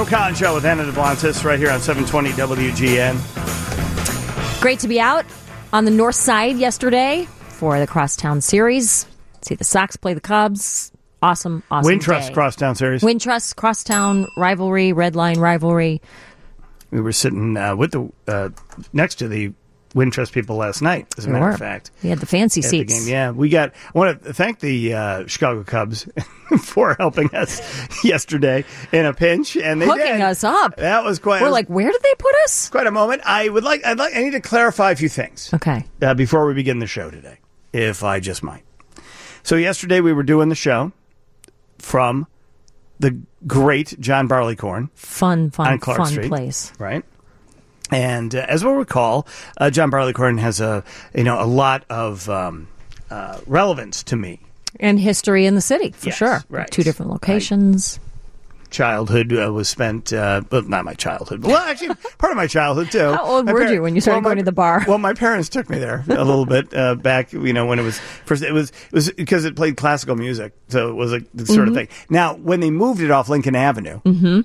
Joe Con Show with Anna DeBlantis right here on 720 WGN. Great to be out on the north side yesterday for the Crosstown Series. See the Sox play the Cubs. Awesome Wintrust Crosstown Series. Wintrust Crosstown rivalry, Red Line rivalry. We were sitting with the next to the Wintrust people last night, as a matter of fact. We had the fancy seats. The game. Yeah, I want to thank the Chicago Cubs for helping us yesterday in a pinch, and they hooking us up. That was quite. We're like, where did they put us? Quite a moment. I need to clarify a few things. Okay. Before we begin the show today, if I just might. So yesterday we were doing the show from the great John Barleycorn. Fun on Clark Street, place. Right. And as we'll recall, John Barleycorn has a lot of relevance to me. And history in the city, for sure. Right. 2 different locations. Right. Childhood was spent, but not my childhood. Well, actually, part of my childhood, too. How old were you when you started going to the bar? Well, my parents took me there a little bit back, when it was first. It was because it played classical music, so it was the sort of thing. Now, when they moved it off Lincoln Avenue,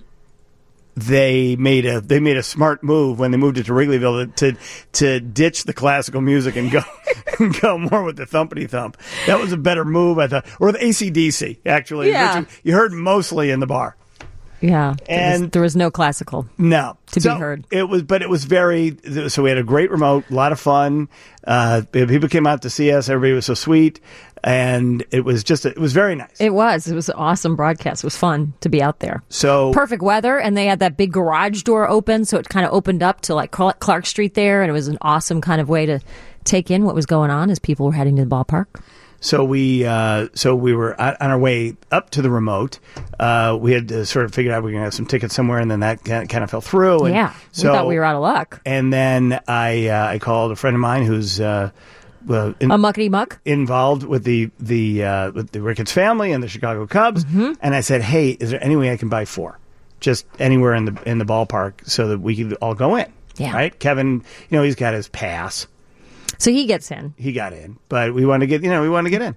they made a smart move when they moved it to Wrigleyville to ditch the classical music and go more with the thumpity thump. That was a better move, I thought, or the AC/DC actually, which you heard mostly in the bar. Yeah, and there was no classical. No, to be heard. It was very. So we had a great remote, a lot of fun. People came out to see us. Everybody was so sweet, and it was very nice. It was an awesome broadcast. It was fun to be out there. So perfect weather, and they had that big garage door open, so it kind of opened up to like Clark Street there, and it was an awesome kind of way to take in what was going on as people were heading to the ballpark. So we were on our way up to the remote. We had sort of figured out we were going to have some tickets somewhere, and then that kind of fell through. And we thought we were out of luck. And then I called a friend of mine who's a muckety muck involved with the Ricketts family and the Chicago Cubs, and I said, "Hey, is there any way I can buy 4, just anywhere in the ballpark, so that we could all go in?" Yeah, right. Kevin, he's got his pass. So he gets in. He got in, but we want to get in. Yeah.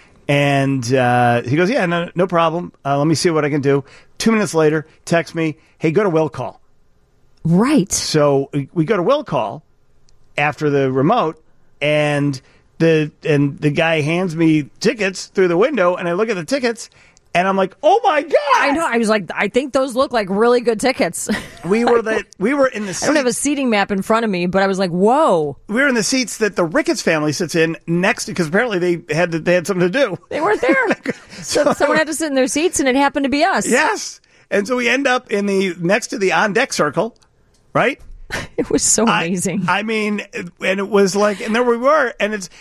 And he goes, yeah, no problem. Let me see what I can do. 2 minutes later, text me, hey, go to Will Call. Right. So we go to Will Call after the remote, and the guy hands me tickets through the window, and I look at the tickets, and I'm like, oh my God! I know. I was like, I think those look like really good tickets. We were in the seats. I don't have a seating map in front of me, but I was like, whoa. We were in the seats that the Ricketts family sits in next to, because apparently they had something to do. They weren't there. So someone had to sit in their seats, and it happened to be us. Yes. And so we end up next to the on-deck circle, right? It was so amazing. I mean, and it was like, and there we were,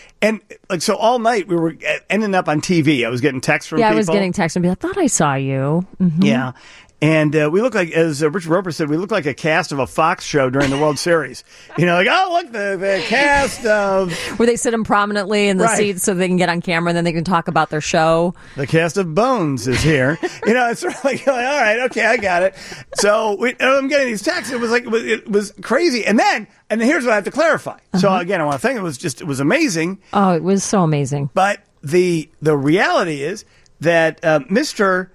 so all night we were ending up on TV. I was getting texts from people. Yeah, I was getting texts and be like, I thought I saw you. Mm-hmm. Yeah. And we look like, as Richard Roper said, we look like a cast of a Fox show during the World Series. Like, oh, look, the cast of... Where they sit them prominently in the seats so they can get on camera and then they can talk about their show. The cast of Bones is here. It's sort of like, all right, okay, I got it. So I'm getting these texts. It was like, it was crazy. And then here's what I have to clarify. Uh-huh. So again, I want to thank it was amazing. Oh, it was so amazing. But the reality is that Mr.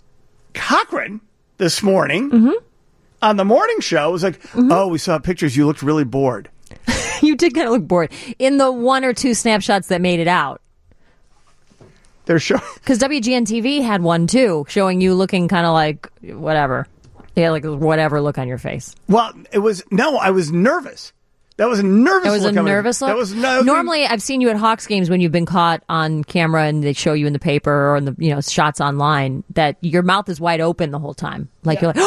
Cochran this morning on the morning show was like, oh, we saw pictures. You looked really bored. You did kind of look bored in the 1 or 2 snapshots that made it out. They're showing, because WGN TV had one too, showing you looking kind of like whatever. Yeah, like whatever look on your face. Well, I was nervous. That was a nervous look. It was a nervous look? That was no. Normally, I've seen you at Hawks games when you've been caught on camera and they show you in the paper or in the shots online that your mouth is wide open the whole time. Like you're like,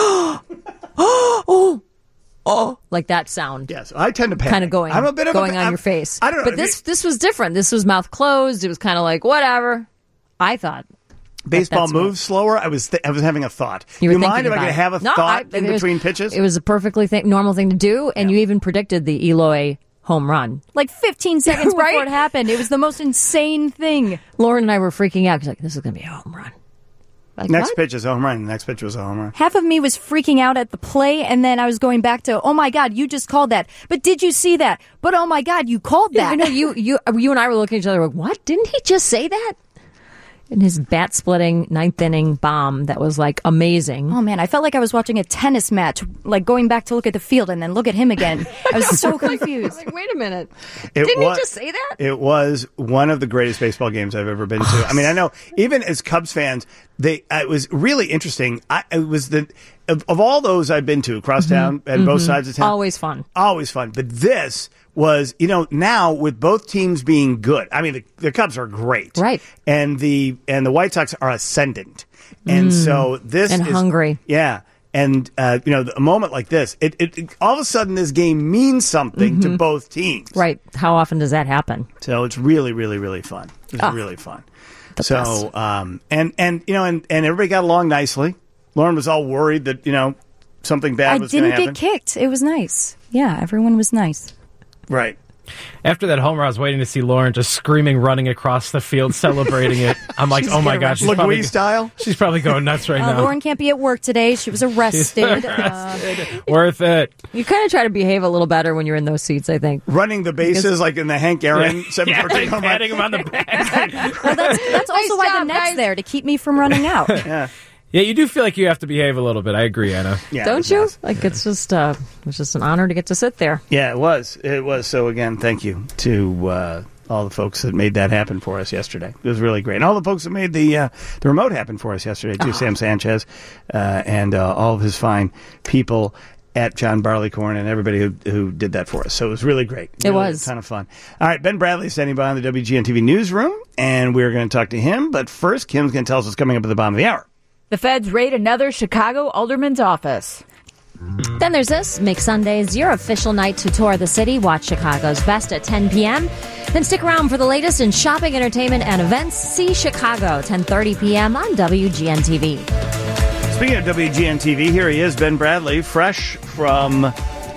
oh, like that sound. Yes, I tend to panic. Kind of going, I'm a bit of going on your face. I don't know. But this was different. This was mouth closed. It was kind of like, whatever. I thought. Baseball moves slower. I was having a thought. You mind if I could have a thought in between pitches? It was a perfectly normal thing to do, and you even predicted the Eloy home run. Like 15 seconds before it happened. It was the most insane thing. Lauren and I were freaking out. She's like, this is going to be a home run. Like, next pitch is a home run. The next pitch was a home run. Half of me was freaking out at the play, and then I was going back to, oh my God, you just called that. But did you see that? But oh my God, you called that. You and I were looking at each other like, what? Didn't he just say that? in his bat-splitting ninth inning bomb that was like amazing. Oh man, I felt like I was watching a tennis match, like going back to look at the field and then look at him again. I was so confused. Like, wait a minute. It Didn't wa- he just say that? It was one of the greatest baseball games I've ever been to. I mean, I know even as Cubs fans, it was really interesting. It was of all those I've been to across town and both sides of town. Always fun. Always fun. But this was, now with both teams being good. I mean, the Cubs are great. Right. And the White Sox are ascendant. And so this And is hungry. Yeah. And, a moment like this, it all of a sudden this game means something to both teams. Right. How often does that happen? So it's really, really, really fun. It's really fun. So, best. and everybody got along nicely. Lauren was all worried that, something bad was going to happen. I didn't get kicked. It was nice. Yeah, everyone was nice. Right. After that homer, I was waiting to see Lauren just screaming, running across the field, celebrating it. I'm like, oh my gosh. Legui style? She's probably going nuts right now. Lauren can't be at work today. She was arrested. Worth it. You kind of try to behave a little better when you're in those seats, I think. Running the bases like in the Hank Aaron 714 home run. Patting him on the back. Well, that's also why the net's there, to keep me from running out. Yeah. Yeah, you do feel like you have to behave a little bit. I agree, Anna. Yeah, Don't you? Like, it was just an honor to get to sit there. Yeah, it was. It was. So, again, thank you to all the folks that made that happen for us yesterday. It was really great. And all the folks that made the remote happen for us yesterday, too. Sam Sanchez and all of his fine people at John Barleycorn and everybody who did that for us. So it was really great. It Really was. a ton of fun. All right, Ben Bradley standing by in the WGN-TV newsroom, and we're going to talk to him. But first, Kim's going to tell us what's coming up at the bottom of the hour. The feds raid another Chicago alderman's office. Then there's this. Make Sundays your official night to tour the city. Watch Chicago's Best at 10 p.m. Then stick around for the latest in shopping, entertainment, and events. See Chicago, 10:30 p.m. on WGN-TV. Speaking of WGN-TV, here he is, Ben Bradley, fresh from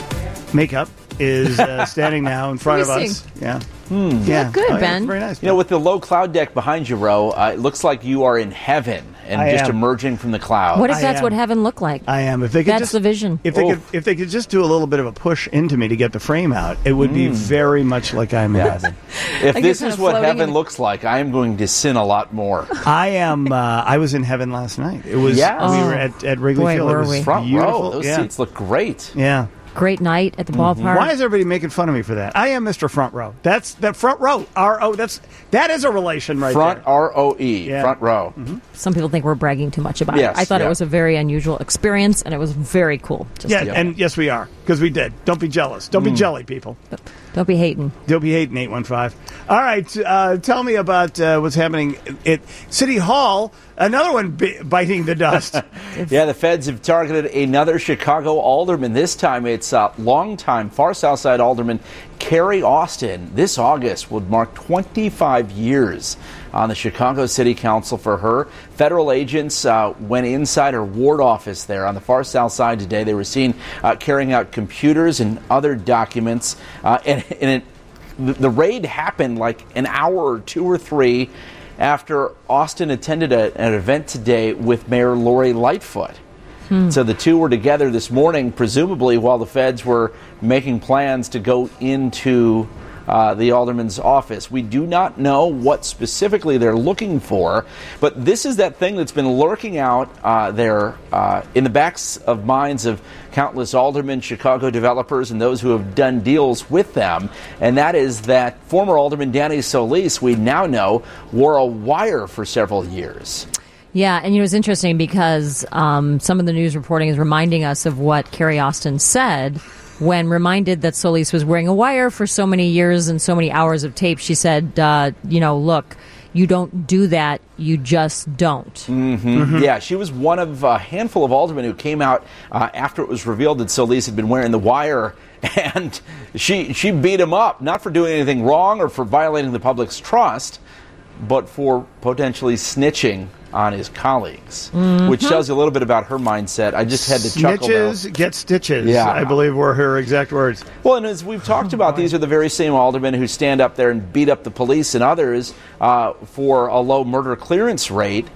makeup, is standing now in front of Let me us. see. Yeah. Yeah, good, yeah, Ben. very nice. You know, with the low cloud deck behind you, Ro, it looks like you are in heaven and I just am. emerging from the cloud. What if I that's am. what heaven looked like? I am. If they could That's just, the vision. If they could just do a little bit of a push into me to get the frame out, it would be very much like I'm in heaven. If Like this you're is kinda what floating heaven in- looks like, I am going to sin a lot more. I am. I was in heaven last night. It was. Yeah. We were at Wrigley Boy, Field. It were was we. Front beautiful. row, those yeah. seats look great. Yeah. Great night at the ballpark. Why is everybody making fun of me for that? I am Mr. Front Row. That's that front row. R-O. That is a relation right Front there. R-O-E, Yeah. front row. Some people think we're bragging too much about Yes, it. I thought yeah. it was a very unusual experience, and it was very cool. Just Yeah, and yes, we are because we did. Don't be jealous. Don't be jelly, people. don't be hating. Don't be hating 815. All right, tell me about what's happening at City Hall. Another one biting the dust. Yeah, the feds have targeted another Chicago alderman. This time it's longtime Far South Side alderman Carrie Austin. This August would mark 25 years on the Chicago City Council for her. Federal agents went inside her ward office there on the Far South Side today. They were seen carrying out computers and other documents. The raid happened like an hour or two or three after Austin attended an event today with Mayor Lori Lightfoot. So the two were together this morning, presumably while the feds were making plans to go into the alderman's office. We do not know what specifically they're looking for, but this is that thing that's been lurking out there in the backs of minds of countless aldermen, Chicago developers, and those who have done deals with them, and that is that former alderman Danny Solis, we now know, wore a wire for several years. Yeah, and it was interesting because some of the news reporting is reminding us of what Carrie Austin said when reminded that Solis was wearing a wire for so many years and so many hours of tape. She said, look, you don't do that, you just don't. Mm-hmm. Yeah, she was one of a handful of aldermen who came out after it was revealed that Solis had been wearing the wire, and she beat him up, not for doing anything wrong or for violating the public's trust, but for potentially snitching on his colleagues, which tells you a little bit about her mindset. I just had to chuckle, though. Snitches get stitches, Yeah. I believe were her exact words. Well, and as we've talked about, these are the very same aldermen who stand up there and beat up the police and others for a low murder clearance rate.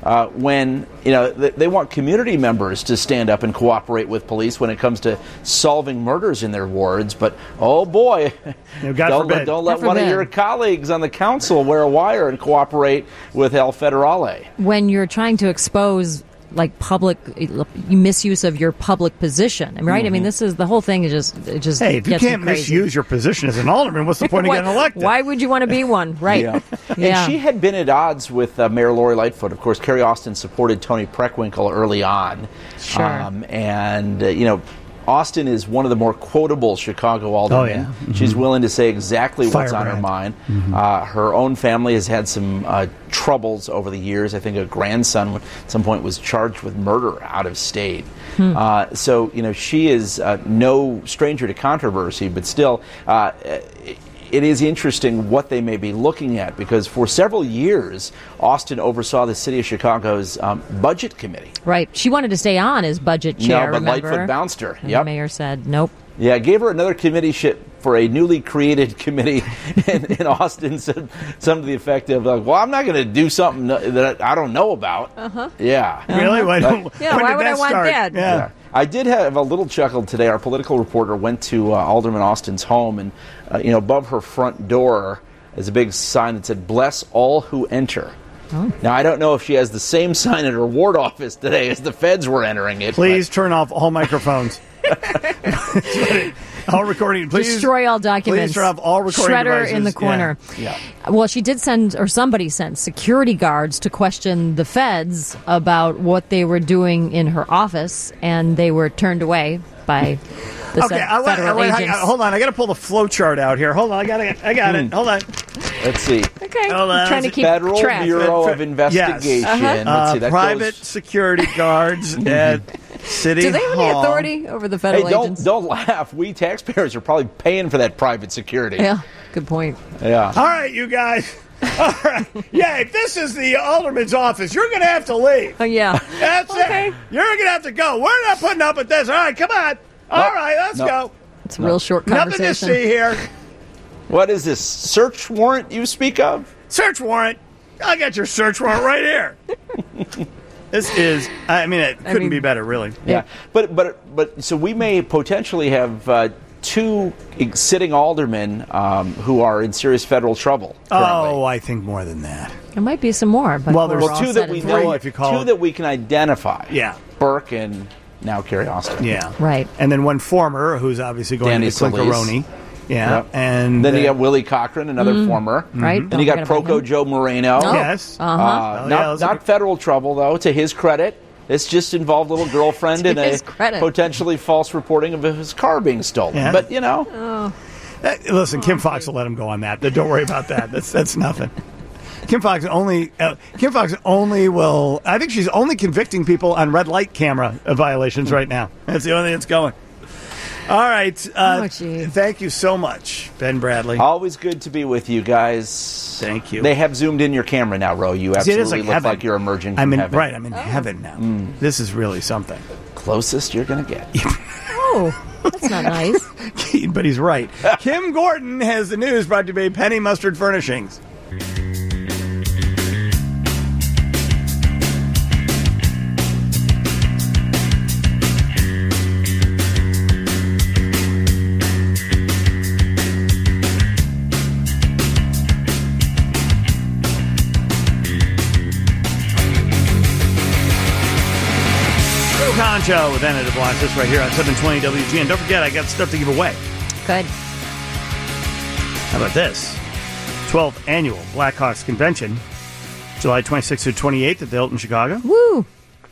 when they want community members to stand up and cooperate with police when it comes to solving murders in their wards. But oh boy, don't let one of your colleagues on the council wear a wire and cooperate with El Federale. When you're trying to expose like public misuse of your public position, right? I mean, this is the whole thing. Is just hey, if you can't misuse your position as an alderman, what's the point of getting elected? Why would you want to be one, right? Yeah. And she had been at odds with Mayor Lori Lightfoot. Of course, Carrie Austin supported Tony Preckwinkle early on, sure. Austin is one of the more quotable Chicago aldermen. Oh, yeah. Mm-hmm. She's willing to say exactly what's on her mind. Mm-hmm. Her own family has had some troubles over the years. I think a grandson at some point was charged with murder out of state. So she is no stranger to controversy, but still it is interesting what they may be looking at, because for several years, Austin oversaw the city of Chicago's budget committee. Right. She wanted to stay on as budget chair, but remember? Lightfoot bounced her. And the mayor said, nope. Yeah, gave her another committee for a newly created committee, and Austin said something to the effect of, well, I'm not going to do something that I don't know about. Yeah. Really? why would I want that? Yeah. I did have a little chuckle today. Our political reporter went to Alderman Austin's home, and above her front door is a big sign that said, "Bless all who enter." Oh. Now, I don't know if she has the same sign at her ward office today as the feds were entering it. Please turn off all microphones. All recording. Please destroy all documents. Please turn off all recording Shredder devices. in the corner. Yeah. Well, she did send, or somebody sent, security guards to question the feds about what they were doing in her office, and they were turned away by the federal agents. Hold on, I got to pull the flow chart out here. Hold on, I got it. Hold on. Let's see. Okay. Hold on. Trying to keep Federal track. Bureau of Investigation. Yes. Let's see. That private security guards at City Do they have any Hall. authority over the federal agents? Don't laugh. We taxpayers are probably paying for that private security. Yeah, good point. Yeah. All right, you guys. All right. Yeah, if this is the alderman's office, you're going to have to leave. Yeah. That's it. You're going to have to go. We're not putting up with this. All right, come on. All right, let's go. It's a real short conversation. Nothing to see here. What is this search warrant you speak of? Search warrant. I got your search warrant right here. This is, it couldn't be better, really. Yeah. But so we may potentially have two sitting aldermen who are in serious federal trouble currently. Oh, I think more than that. There might be some more. But Well, there's two that we know, if you call two that we can identify. Yeah. Burke and now Carrie Austin. Yeah. Right. And then one former who's obviously going Danny to Clincaroni. Yeah. Yep. And then you got Willie Cochran, another former. Right. Then you got Proco Joe Moreno. Oh. Yes. Not federal trouble, though, to his credit. This just involved a little girlfriend and a potentially false reporting of his car being stolen. Yeah. But, Listen, Kim Fox will let him go on that. Don't worry about that. That's nothing. Kim Fox only will. I think she's only convicting people on red light camera violations right now. That's the only thing that's going. All right. Thank you so much, Ben Bradley. Always good to be with you guys. Thank you. They have zoomed in your camera now, Ro. You absolutely look heaven. like you're emerging from heaven. Right. I'm in heaven now. This is really something. Closest you're going to get. Oh, that's not nice. But he's right. Kim Gordon has the news brought to you by Penny Mustard Furnishings. Concho with Anna DeBlanc, this right here on 720 WGN. Don't forget, I got stuff to give away. Good. How about this? 12th Annual Blackhawks Convention, July 26th to 28th at the Hilton Chicago. Woo!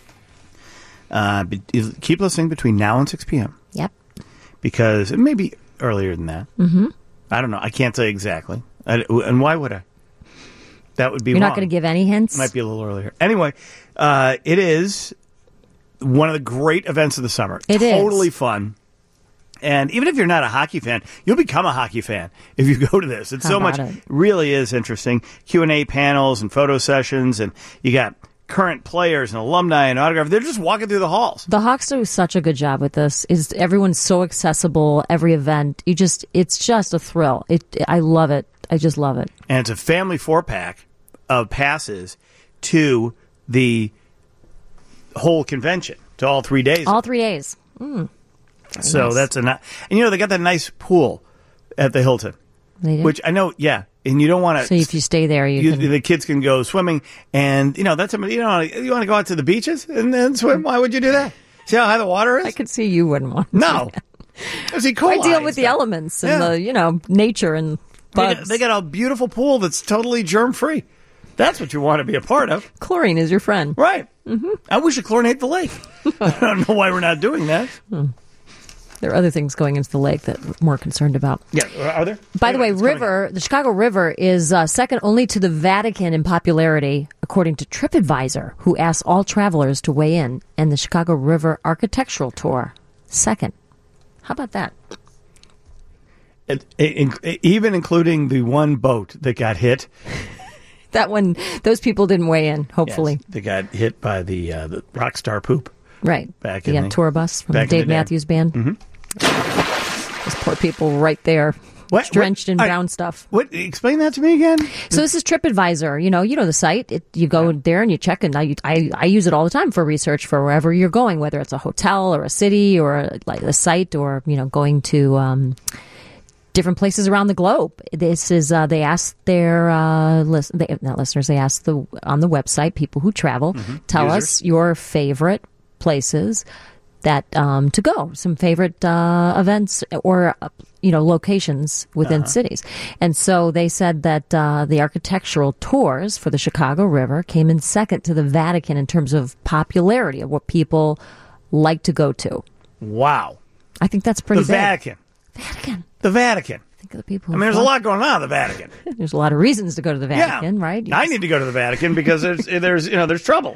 Keep listening between now and 6 p.m. Yep. Because it may be earlier than that. Mm-hmm. I don't know. I can't say exactly. And why would I? That would be You're wrong. not going to give any hints? It might be a little earlier. Anyway, it is one of the great events of the summer. Totally fun. And even if you're not a hockey fan, you'll become a hockey fan if you go to this. It's so much. It really is interesting. Q&A panels and photo sessions, and you got current players and alumni and autograph. They're just walking through the halls. The Hawks do such a good job with this. Everyone's so accessible. Every event, it's just a thrill. I love it. I just love it. And it's a family 4-pack of passes to the whole convention to all 3 days. All 3 days. So nice. that's and they got that nice pool at the Hilton, They did. which I know, yeah. And you don't want to. So if you stay there, you can. the kids can go swimming, and that's something. You want to go out to the beaches and then swim. Why would you do that? See how high the water is? I could see you wouldn't want to. No. See, cool. I deal with the elements and the nature and bugs. They got a beautiful pool that's totally germ free. That's what you want to be a part of, Chlorine is your friend. right? Mm-hmm. And we should chlorinate the lake. I don't know why we're not doing that. There are other things going into the lake that we're more concerned about. Yeah, are there? By the way, Anyway, it's coming up. the Chicago River is second only to the Vatican in popularity, according to TripAdvisor, who asked all travelers to weigh in, and the Chicago River Architectural Tour, second. How about that? Even including the one boat that got hit. That one, those people didn't weigh in, hopefully. Yes, they got hit by the rock star poop. Right. Back the in the- tour bus from back in Dave the day. Matthews Band. Mm-hmm. Those poor people right there, drenched in brown stuff. What? Explain that to me again. So this is TripAdvisor. You know the site. You go there and you check, and I use it all the time for research for wherever you're going, whether it's a hotel or a city or like a site or going to different places around the globe. This is they asked their not listeners. They asked on the website people who travel, tell Users. us your favorite places that to go, some favorite events or locations within cities. And so they said that the architectural tours for the Chicago River came in second to the Vatican in terms of popularity of what people like to go to. Wow. I think that's pretty The big. Vatican. Vatican. The Vatican. Think of the people. I mean, there's a lot going on in the Vatican. There's a lot of reasons to go to the Vatican, yeah. right? I need to go to the Vatican because there's trouble.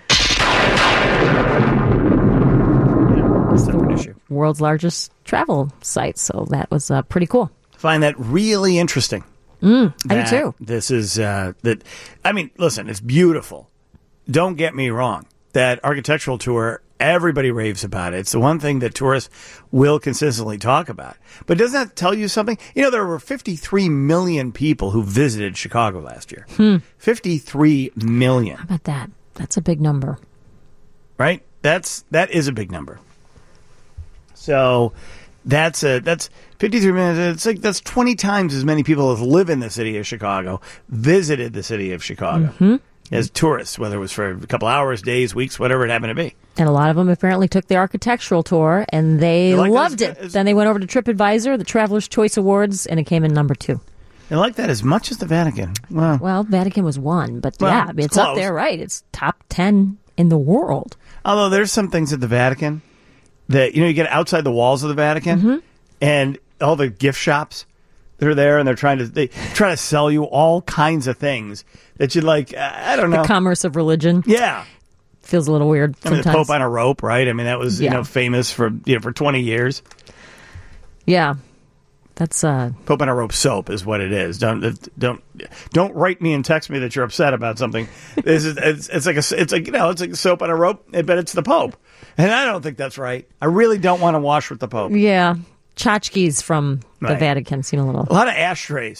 That's a different issue. World's largest travel site, so that was pretty cool. Find that really interesting. I do too. This is that. I mean, listen, it's beautiful. Don't get me wrong. That architectural tour, everybody raves about it. It's the one thing that tourists will consistently talk about. But doesn't that tell you something? There were 53 million people who visited Chicago last year. 53 million. How about that? That's a big number. Right? That is a big number. So that's 53 million. It's like that's 20 times as many people as live in the city of Chicago visited the city of Chicago as tourists, whether it was for a couple hours, days, weeks, whatever it happened to be. And a lot of them apparently took the architectural tour, and they You like that loved as- it. Then they went over to TripAdvisor, the Traveler's Choice Awards, and it came in number 2. I like that as much as the Vatican. Wow. Well, Vatican was 1, but Well, yeah, it's it's up close. there, right? It's top 10 in the world. Although there's some things at the Vatican that, you get outside the walls of the Vatican and all the gift shops that are there, and they try to sell you all kinds of things that you'd like, I don't know. The commerce of religion Yeah. feels a little weird I mean, sometimes. the Pope on a rope, right? I mean, that was, Yeah. famous for 20 years. Yeah. That's Pope on a rope soap is what it is. Don't write me and text me that you're upset about something. It's like a soap on a rope, but it's the Pope, and I don't think that's right. I really don't want to wash with the Pope. yeah. Tchotchkes from the Right. Vatican seem a little. A lot of ashtrays.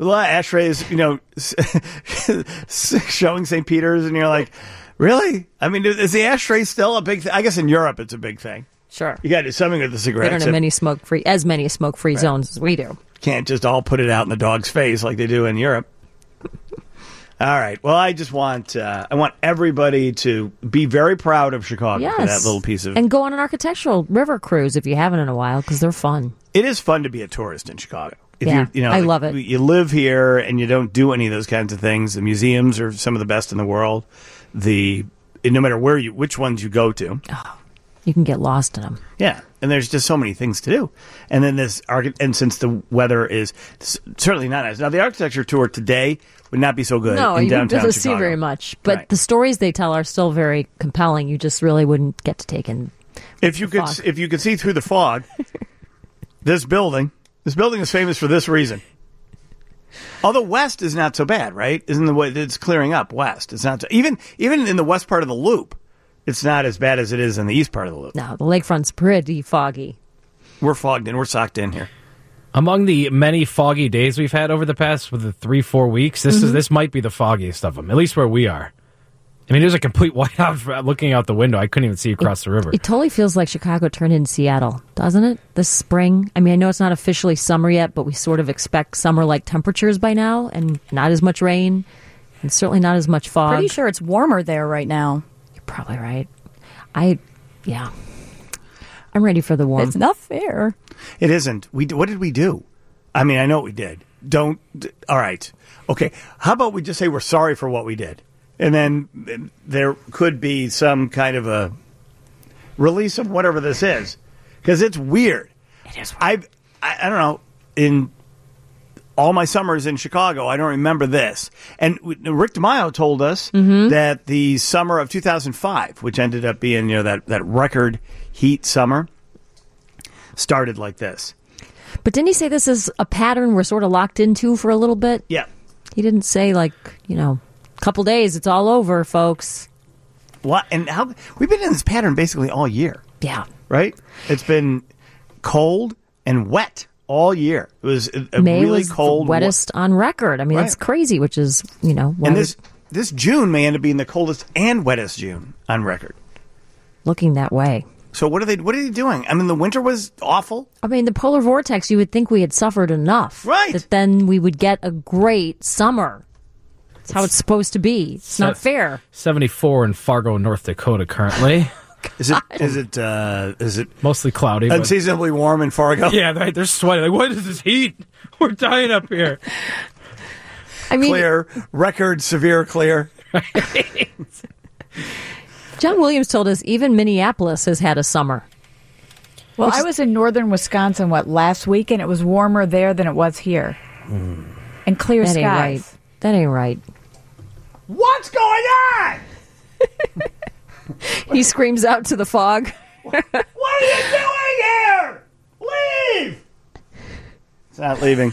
Showing St. Peter's, and you're like, really? I mean, is the ashtray still a big thing? I guess in Europe it's a big thing. Sure. You got to do something with the They cigarettes. don't have as many smoke-free zones as we do. Can't just all put it out in the dog's face like they do in Europe. All right. Well, I just want I want everybody to be very proud of Chicago Yes. for that little piece of. And go on an architectural river cruise if you haven't in a while, because they're fun. It is fun to be a tourist in Chicago. If Yeah, you're, I love it. You live here and you don't do any of those kinds of things. The museums are some of the best in the world. No matter which ones you go to. You can get lost in them. Yeah, and there's just so many things to do. And then and since the weather is certainly not nice. Now, the architecture tour today would not be so good No, in you downtown don't Chicago. see very much. But Right. the stories they tell are still very compelling. You just really wouldn't get to take in. If you could see through the fog, this building is famous for this reason. Although west is not so bad, right? Isn't the way it's clearing up west? It's not so, even in the west part of the loop. It's not as bad as it is in the east part of the loop. No, the lakefront's pretty foggy. We're fogged in. We're socked in here. Among the many foggy days we've had over the past 3-4 weeks, this might be the foggiest of them, at least where we are. I mean, it was a complete whiteout looking out the window. I couldn't even see across the river. It totally feels like Chicago turned into Seattle, doesn't it? This spring. I mean, I know it's not officially summer yet, but we sort of expect summer-like temperatures by now, and not as much rain, and certainly not as much fog. Pretty sure it's warmer there right now. You're probably right. Yeah. I'm ready for the warm. It's not fair. It isn't. What did we do? I mean, I know what we did. All right. Okay. How about we just say we're sorry for what we did? And then there could be some kind of a release of whatever this is. Because it's weird. It is weird. I don't know. In all my summers in Chicago, I don't remember this. And Rick DeMaio told us that the summer of 2005, which ended up being that record heat summer, started like this. But didn't he say this is a pattern we're sort of locked into for a little bit? Yeah. He didn't say, a couple days, it's all over, folks. What? And we've been in this pattern basically all year. Yeah. Right? It's been cold and wet all year. It was a May really was cold, the wettest on record. I mean, Right. That's crazy, which is, why and this June may end up being the coldest and wettest June on record. looking that way. So what are they doing? I mean, the winter was awful. I mean, the polar vortex, you would think we had suffered enough. Right. That then we would get a great summer. That's how it's supposed to be. It's not fair. 74 in Fargo, North Dakota currently. Is it Mostly cloudy. But unseasonably warm in Fargo? yeah, they're sweating. Like, what is this heat? We're dying up here. I mean, Clear, record severe clear. John Williams told us even Minneapolis has had a summer. Well, I was in northern Wisconsin, last week, and it was warmer there than it was here. And clear That ain't skies. right. That ain't right. What's going on? He screams out to the fog. What are you doing here? Leave! It's not leaving.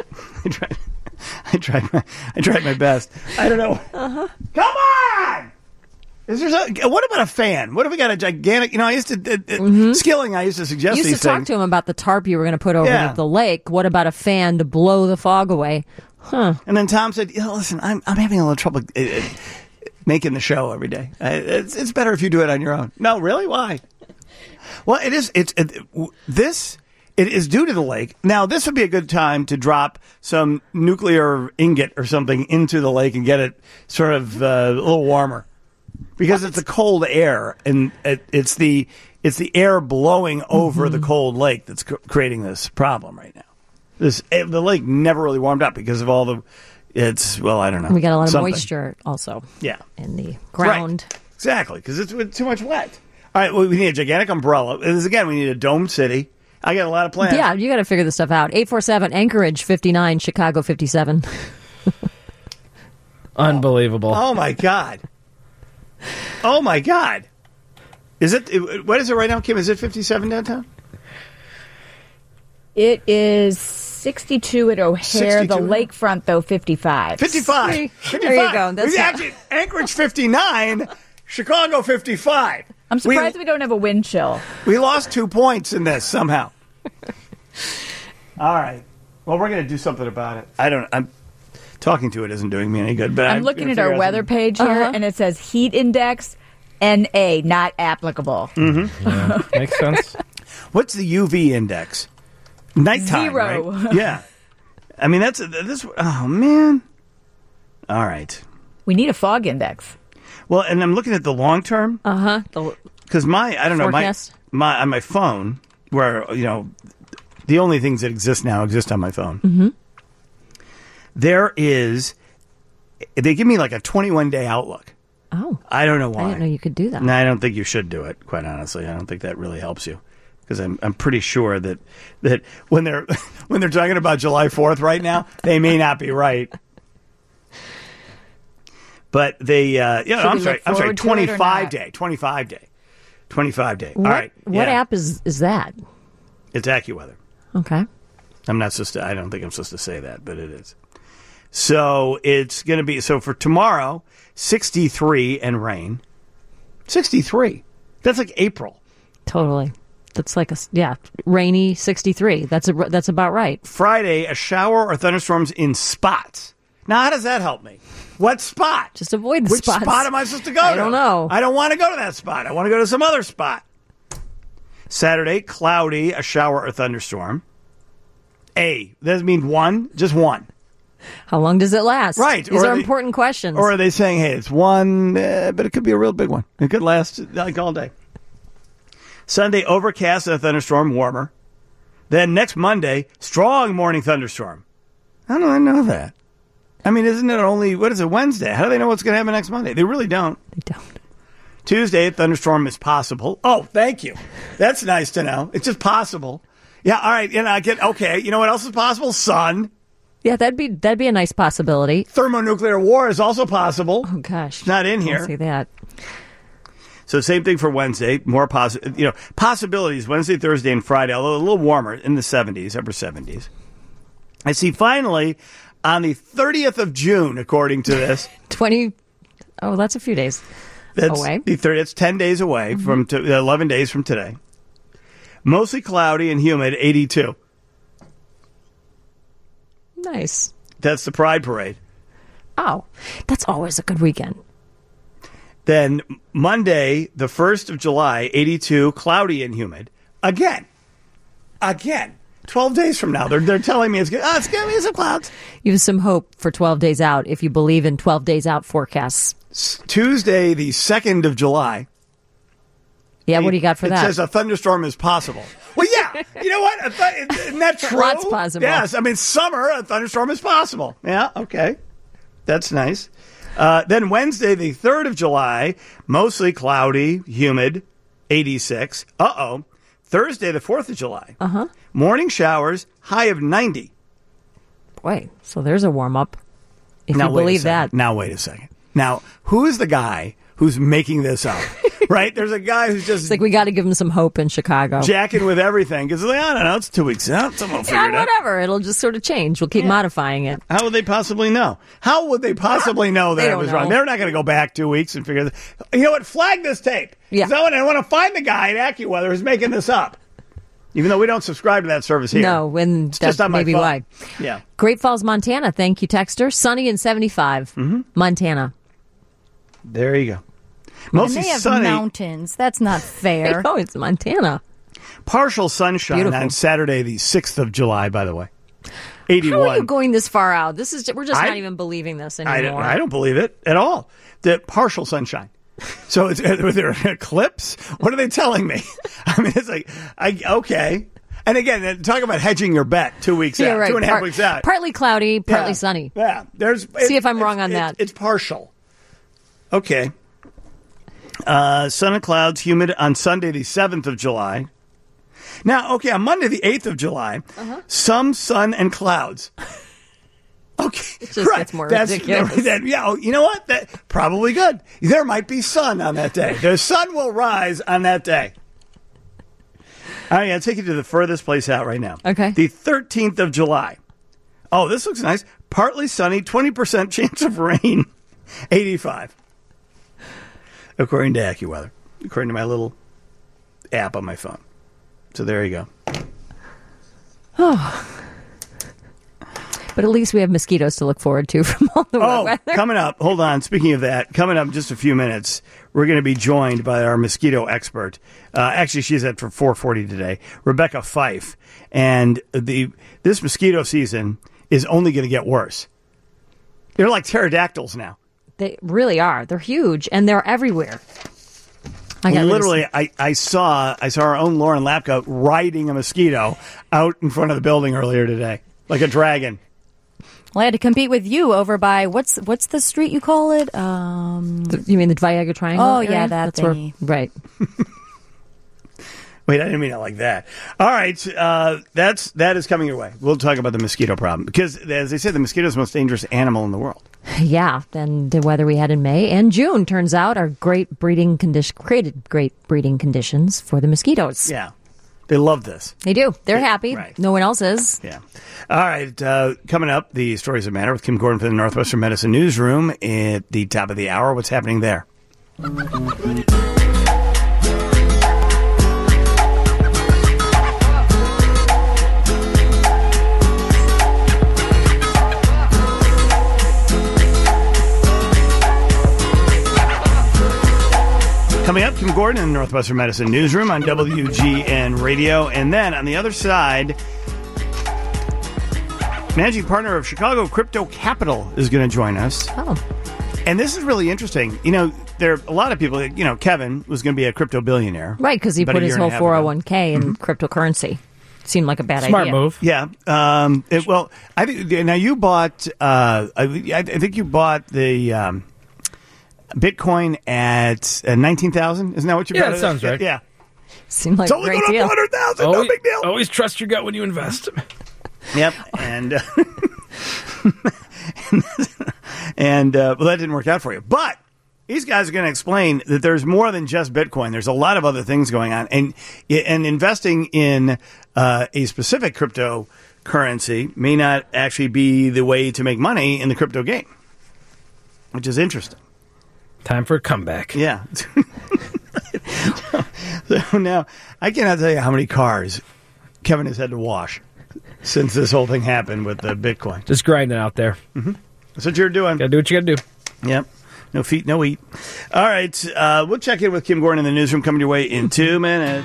I tried my best. I don't know. Come on! What about a fan? What if we got a gigantic? I used to Skilling. I used to suggest You these used to talk things. to him about the tarp you were going to put over Yeah. the lake. What about a fan to blow the fog away? Huh. And then Tom said, "Listen, I'm having a little trouble making the show every day. It's better if you do it on your own." No, really? Why? Well, it is. It is due to the lake. Now, this would be a good time to drop some nuclear ingot or something into the lake and get it sort of a little warmer, because it's the cold air and it's the air blowing over the cold lake that's creating this problem right now. The lake never really warmed up because of all the. I don't know. We got a lot of something. moisture also. Yeah. In the ground. Right. Exactly, because it's too much wet. All right, well, we need a gigantic umbrella. Again, we need a domed city. I got a lot of plans. Yeah, you got to figure this stuff out. 847 Anchorage 59, Chicago 57. Unbelievable. Oh my God. Oh my God. Is it? What is it right now, Kim? Is it 57 downtown? It is 62 at O'Hare. 62. The lakefront, though, 55. 55. See? 55. There you go. That's how- Actually, Anchorage 59, Chicago 55. I'm surprised we don't have a wind chill. We lost 2 points in this somehow. All right. Well, we're going to do something about it. I'm talking to it isn't doing me any good, but I'm looking at our weather page here, and it says heat index NA, not applicable. Yeah, makes sense. What's the UV index? Nighttime, 0. right? Yeah. I mean, that's this. Oh man. All right. We need a fog index. Well, and I'm looking at the long term because Forecast? my on my phone, where the only things that exist now exist on my phone. Mm-hmm. They give me like a 21-day outlook. Oh. I don't know why. I didn't know you could do that. No, I don't think you should do it, quite honestly. I don't think that really helps you. Because I'm pretty sure that when they're talking about July 4th right now, they may not be right. But they, I'm sorry, 25 day. All right. What app is that? It's AccuWeather. Okay. I don't think I'm supposed to say that, but it is. So it's going to be, for tomorrow, 63 and rain. 63. That's like April. Totally. That's like rainy 63. That's about right. Friday, a shower or thunderstorms in spots. Now, how does that help me? What spot? Just avoid the Which spots. spot am I supposed to go to? I don't know. I don't want to go to that spot. I want to go to some other spot. Saturday, cloudy, a shower or thunderstorm. Doesn't mean one, just one. How long does it last? Right. These are important questions. Or are they saying, hey, it's one, but it could be a real big one. It could last like all day. Sunday, overcast and a thunderstorm, warmer. Then next Monday, strong morning thunderstorm. How do I know that? I mean, isn't it only, what is it, Wednesday? How do they know what's going to happen next Monday? They really don't. They don't. Tuesday, a thunderstorm is possible. Oh, thank you. That's nice to know. It's just possible. Yeah, all right. And I get, okay, you know what else is possible? Sun. Yeah, that'd be a nice possibility. Thermonuclear war is also possible. Oh gosh, It's not in I here. don't see that. So same thing for Wednesday. More possibilities Wednesday, Thursday, and Friday. Although a little warmer in the 70s, upper 70s. I see. Finally, on the 30th of June, according to this, 20. Oh, that's a few days that's away. The 30th. It's 10 days away from 11 days from today. Mostly cloudy and humid, 82. Nice. That's the Pride Parade. Oh, that's always a good weekend. Then Monday, the 1st of July, 82, cloudy and humid. Again. 12 days from now, they're telling me it's going to be some clouds. You have some hope for 12 days out if you believe in 12 days out forecasts. Tuesday, the 2nd of July. Yeah, what do you got for It that? says a thunderstorm is possible. Well, yeah. You know what? Isn't that true? Lots possible. Yes. I mean, summer, a thunderstorm is possible. Yeah, okay. That's nice. Then Wednesday, the 3rd of July, mostly cloudy, humid, 86. Uh-oh. Thursday, the 4th of July. Uh-huh. Morning showers, high of 90. Boy, so there's a warm-up. If Now, you wait a believe second. that. Now, wait a second. Now, who is the guy who's making this up? Right? There's a guy who's just It's like we got to give him some hope in Chicago. jacking with everything. Because, I don't know, it's 2 weeks out. Someone will figure Yeah, it out. whatever. It'll just sort of change. We'll keep modifying it. How would they possibly know? How would they possibly know that They it don't was know. wrong? They're not going to go back 2 weeks and figure this. You know what? Flag this tape. Yeah. 'Cause I want to find the guy at AccuWeather who's making this up. Even though we don't subscribe to that service here. No, and It's just that on my may be phone. why. Yeah. Great Falls, Montana. Thank you, Texter. Sunny and 75. Mm-hmm. Montana. There you go. And Mostly they have sunny. mountains. That's not fair. Oh, it's Montana. Partial sunshine Beautiful. on Saturday, the 6th of July, by the way. 81. How are you going this far out? We're just I- not even believing this I anymore. don't believe it at all. The partial sunshine. So it's are there eclipse? What are they telling me? I mean, it's like, okay. And again, talk about hedging your bet 2 weeks Yeah, out, right. 2.5 weeks out. Partly cloudy, partly Yeah. sunny. Yeah. See if I'm wrong on that. It's partial. Okay. Sun and clouds, humid on Sunday, the 7th of July. Now, okay, on Monday, the 8th of July, some sun and clouds. Okay. It just gets more ridiculous. You know what? That probably good. There might be sun on that day. The sun will rise on that day. All right, I'll take you to the furthest place out right now. Okay. The 13th of July. Oh, this looks nice. Partly sunny, 20% chance of rain, 85. According to AccuWeather. According to my little app on my phone. So there you go. But at least we have mosquitoes to look forward to from all the wet weather. Coming up, hold on. Speaking of that, coming up in just a few minutes, we're going to be joined by our mosquito expert. Actually, she's at for 4:40 today, Rebecca Fife. And this mosquito season is only going to get worse. They're like pterodactyls now. They really are. They're huge, and they're everywhere. Literally, I saw our own Lauren Lapka riding a mosquito out in front of the building earlier today, like a dragon. Well, I had to compete with you over by what's the street you call it? You mean the Viagra Triangle? Oh, area? yeah, that That's where, thingy. right. Wait, I didn't mean it like that. All right, that is coming your way. We'll talk about the mosquito problem because, as they say, the mosquito is the most dangerous animal in the world. Yeah, and the weather we had in May and June turns out are created great breeding conditions for the mosquitoes. Yeah, they love this. They do. They're happy. Right. No one else is. Yeah. All right, coming up, the Stories That Matter with Kim Gordon from the Northwestern Medicine Newsroom at the top of the hour. What's happening there? Coming up, Kim Gordon in the Northwestern Medicine Newsroom on WGN Radio. And then on the other side, managing partner of Chicago Crypto Capital is going to join us. Oh. And this is really interesting. You know, there are a lot of people, you know, Kevin was going to be a crypto billionaire. Right, because he about put a his year and whole a half ago. 401k in cryptocurrency. Seemed like a bad Smart idea. move. Yeah. Well, I think now you bought. I think you bought the Bitcoin at 19,000. Isn't that what you bought? Yeah, that sounds right. Yeah. Seemed like It's a only great going deal. up 100,000. No big deal. Always trust your gut when you invest. Yep. And well, that didn't work out for you. But these guys are going to explain that there's more than just Bitcoin. There's a lot of other things going on, and investing in a specific cryptocurrency may not actually be the way to make money in the crypto game, which is interesting. Time for a comeback. Yeah. So now I cannot tell you how many cars Kevin has had to wash since this whole thing happened with the Bitcoin. Just grinding out there. That's what you're doing. Gotta do what you gotta do. Yep. No feet, no eat. All right. We'll check in with Kim Gordon in the newsroom coming your way in 2 minutes.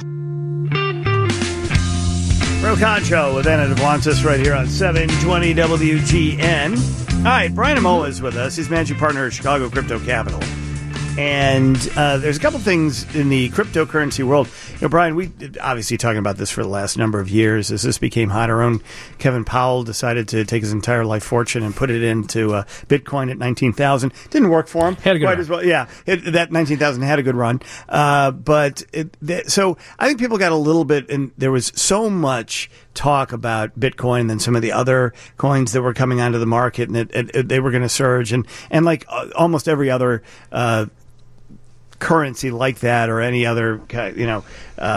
Real Concho with Anna Devontis right here on 720 WGN. All right. Brian Amoa is with us. He's managing partner at Chicago Crypto Capital. And there's a couple things in the cryptocurrency world. You know, Brian, we obviously talking about this for the last number of years. As this became hot, our own Kevin Powell decided to take his entire life fortune and put it into Bitcoin at 19,000. Didn't work for him Had a good quite run. as well. Yeah, that 19,000 had a good run. So I think people got a little bit, and there was so much talk about Bitcoin than some of the other coins that were coming onto the market, and they were going to surge, and like almost every other currency like that, or any other, you know,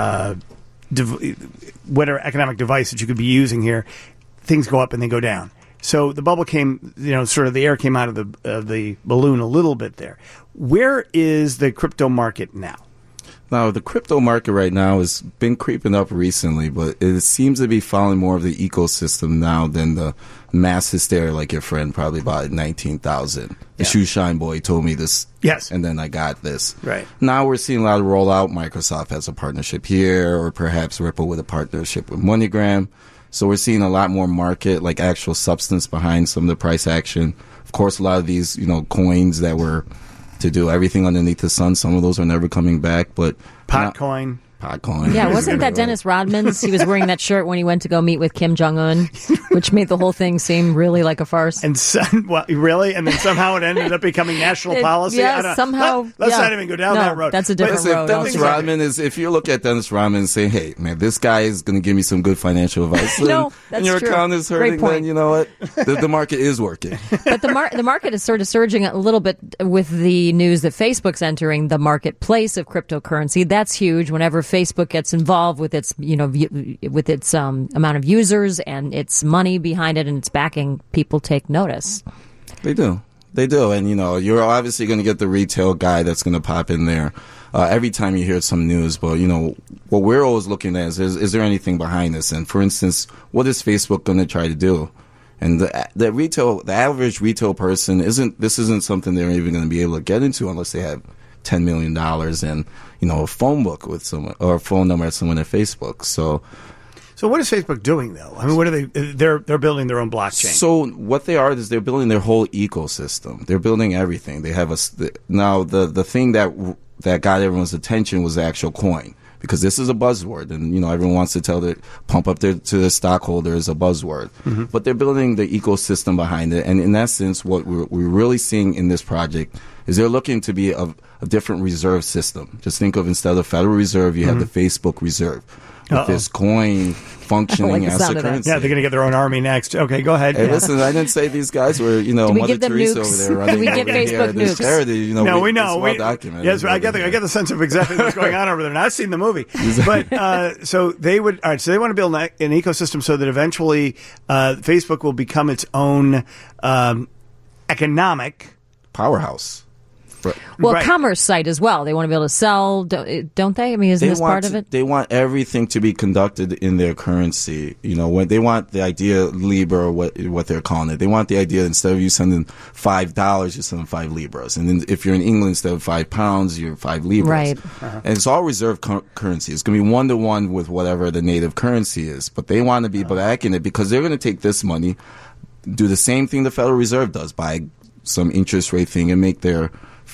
whatever economic device that you could be using here, things go up and they go down. So the bubble came, you know, sort of the air came out of the balloon a little bit there. Where is the crypto market now? Now, the crypto market right now has been creeping up recently, but it seems to be following more of the ecosystem now than the mass hysteria like your friend probably bought at 19,000. The shoe shine boy told me this. Yes. And then I got this. Right. Now we're seeing a lot of rollout. Microsoft has a partnership here, or perhaps Ripple with a partnership with MoneyGram. So we're seeing a lot more market, like actual substance behind some of the price action. Of course, a lot of these, you know, coins that were to do everything underneath the sun, some of those are never coming back, but Potcoin. Potcoin. Yeah, wasn't that Dennis Rodman's? He was wearing that shirt when he went to go meet with Kim Jong-un, which made the whole thing seem really like a farce. And really? And then somehow it ended up becoming national policy? Yeah, I don't know. somehow. Let's not even go down that road. That's a different Listen, road. Dennis Rodman is, if you look at Dennis Rodman and say, hey, man, this guy is going to give me some good financial advice, No, that's and your true. account is Great hurting, point. then you know what? The market is working. But the market is sort of surging a little bit with the news that Facebook's entering the marketplace of cryptocurrency. That's huge. Whenever Facebook gets involved with its, you know, with its amount of users and its money behind it and its backing, people take notice. They do. And, you know, you're obviously going to get the retail guy that's going to pop in there every time you hear some news. But, you know, what we're always looking at is there anything behind this? And, for instance, what is Facebook going to try to do? And the average retail person isn't something they're even going to be able to get into unless they have $10 million and, you know, a phone book with someone or a phone number at someone at Facebook. So what is Facebook doing, though? I mean, what are they? They're building their own blockchain. So what they are is they're building their whole ecosystem. They're building everything. They have now the thing that got everyone's attention was the actual coin, because this is a buzzword, and you know everyone wants to pump up to their stockholders a buzzword. Mm-hmm. But they're building the ecosystem behind it, and in essence, what we're really seeing in this project is they're looking to be a different reserve system. Just think of, instead of Federal Reserve, you have the Facebook Reserve. With this coin functioning like as a currency. Yeah, they're going to get their own army next. Okay, go ahead. Hey, Yeah. listen, I didn't say these guys were, you know, Do we Mother give them Teresa nukes? over there running Do we over give here. Facebook This nukes? charity, you know, No, we it's know. well documented. Yes, I get the sense of exactly what's going on over there. And I've seen the movie. But so they would. All right. So they want to build an ecosystem so that eventually Facebook will become its own economic powerhouse. Well, Right. commerce site as well. They want to be able to sell, don't they? I mean, isn't this part of it? They want everything to be conducted in their currency. You know, when they want the idea Libra, or what they're calling it. They want the idea instead of you sending $5, you send 5 Libras. And then if you're in England, instead of £5, you're 5 Libras. Right. And it's all reserve currency. It's going to be 1-to-1 with whatever the native currency is. But they want to be back in it because they're going to take this money, do the same thing the Federal Reserve does, buy some interest rate thing and make their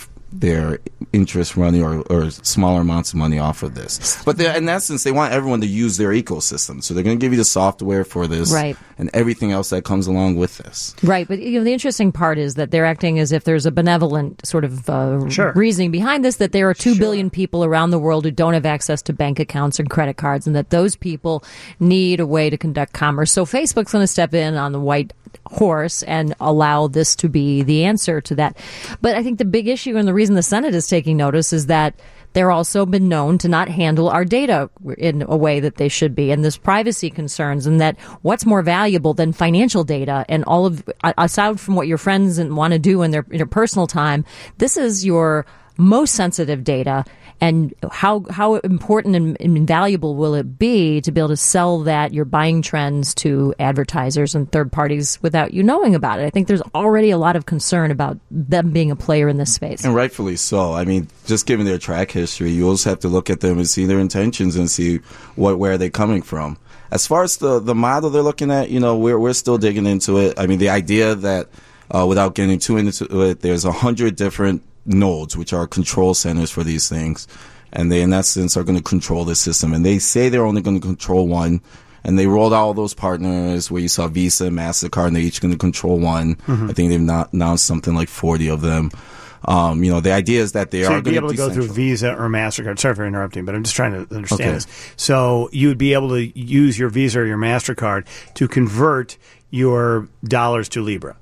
interest money or smaller amounts of money off of this. But in essence, they want everyone to use their ecosystem. So they're going to give you the software for this Right. and everything else that comes along with this. Right, but the interesting part is that they're acting as if there's a benevolent sort of reasoning behind this, that there are 2 billion people around the world who don't have access to bank accounts and credit cards, and that those people need a way to conduct commerce. So Facebook's going to step in on the white horse and allow this to be the answer to that. But I think the big issue and the reason the Senate is taking notice is that they're also been known to not handle our data in a way that they should be, and there's privacy concerns, and that what's more valuable than financial data and all of, aside from what your friends want to do in their personal time, this is your most sensitive data. And how important and invaluable will it be to be able to sell that, your buying trends, to advertisers and third parties without you knowing about it? I think there's already a lot of concern about them being a player in this space. And rightfully so. I mean, just given their track history, you also have to look at them and see their intentions and see where they're coming from. As far as the model they're looking at, you know, we're still digging into it. I mean, the idea that, without getting too into it, there's 100 different nodes, which are control centers for these things, and they in essence are going to control the system, and they say they're only going to control one, and they rolled out all those partners where you saw Visa and MasterCard, and they're each going to control one. I think they've announced something like 40 of them. You know, the idea is that they are you'd be able to go through decentralize. Visa or MasterCard. Sorry for interrupting, but I'm just trying to understand Okay. this. So you would be able to use your Visa or your MasterCard to convert your dollars to Libra.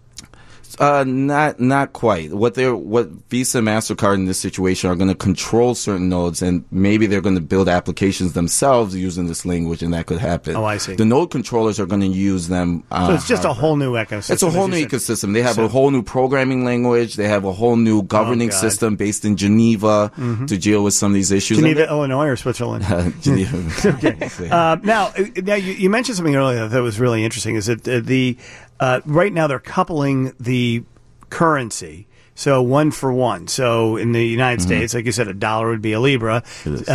Not quite. What Visa and MasterCard in this situation are going to control certain nodes, and maybe they're going to build applications themselves using this language, and that could happen. Oh, I see. The node controllers are going to use them. So it's just a whole new ecosystem. It's a whole new ecosystem. They have a whole new programming language. They have a whole new governing God. system based in Geneva to deal with some of these issues. Geneva, Illinois, or Switzerland? Geneva. Now you mentioned something earlier that was really interesting. Is that right now they're coupling the currency, so 1 for 1. So in the United States, like you said, $1 would be a Libra,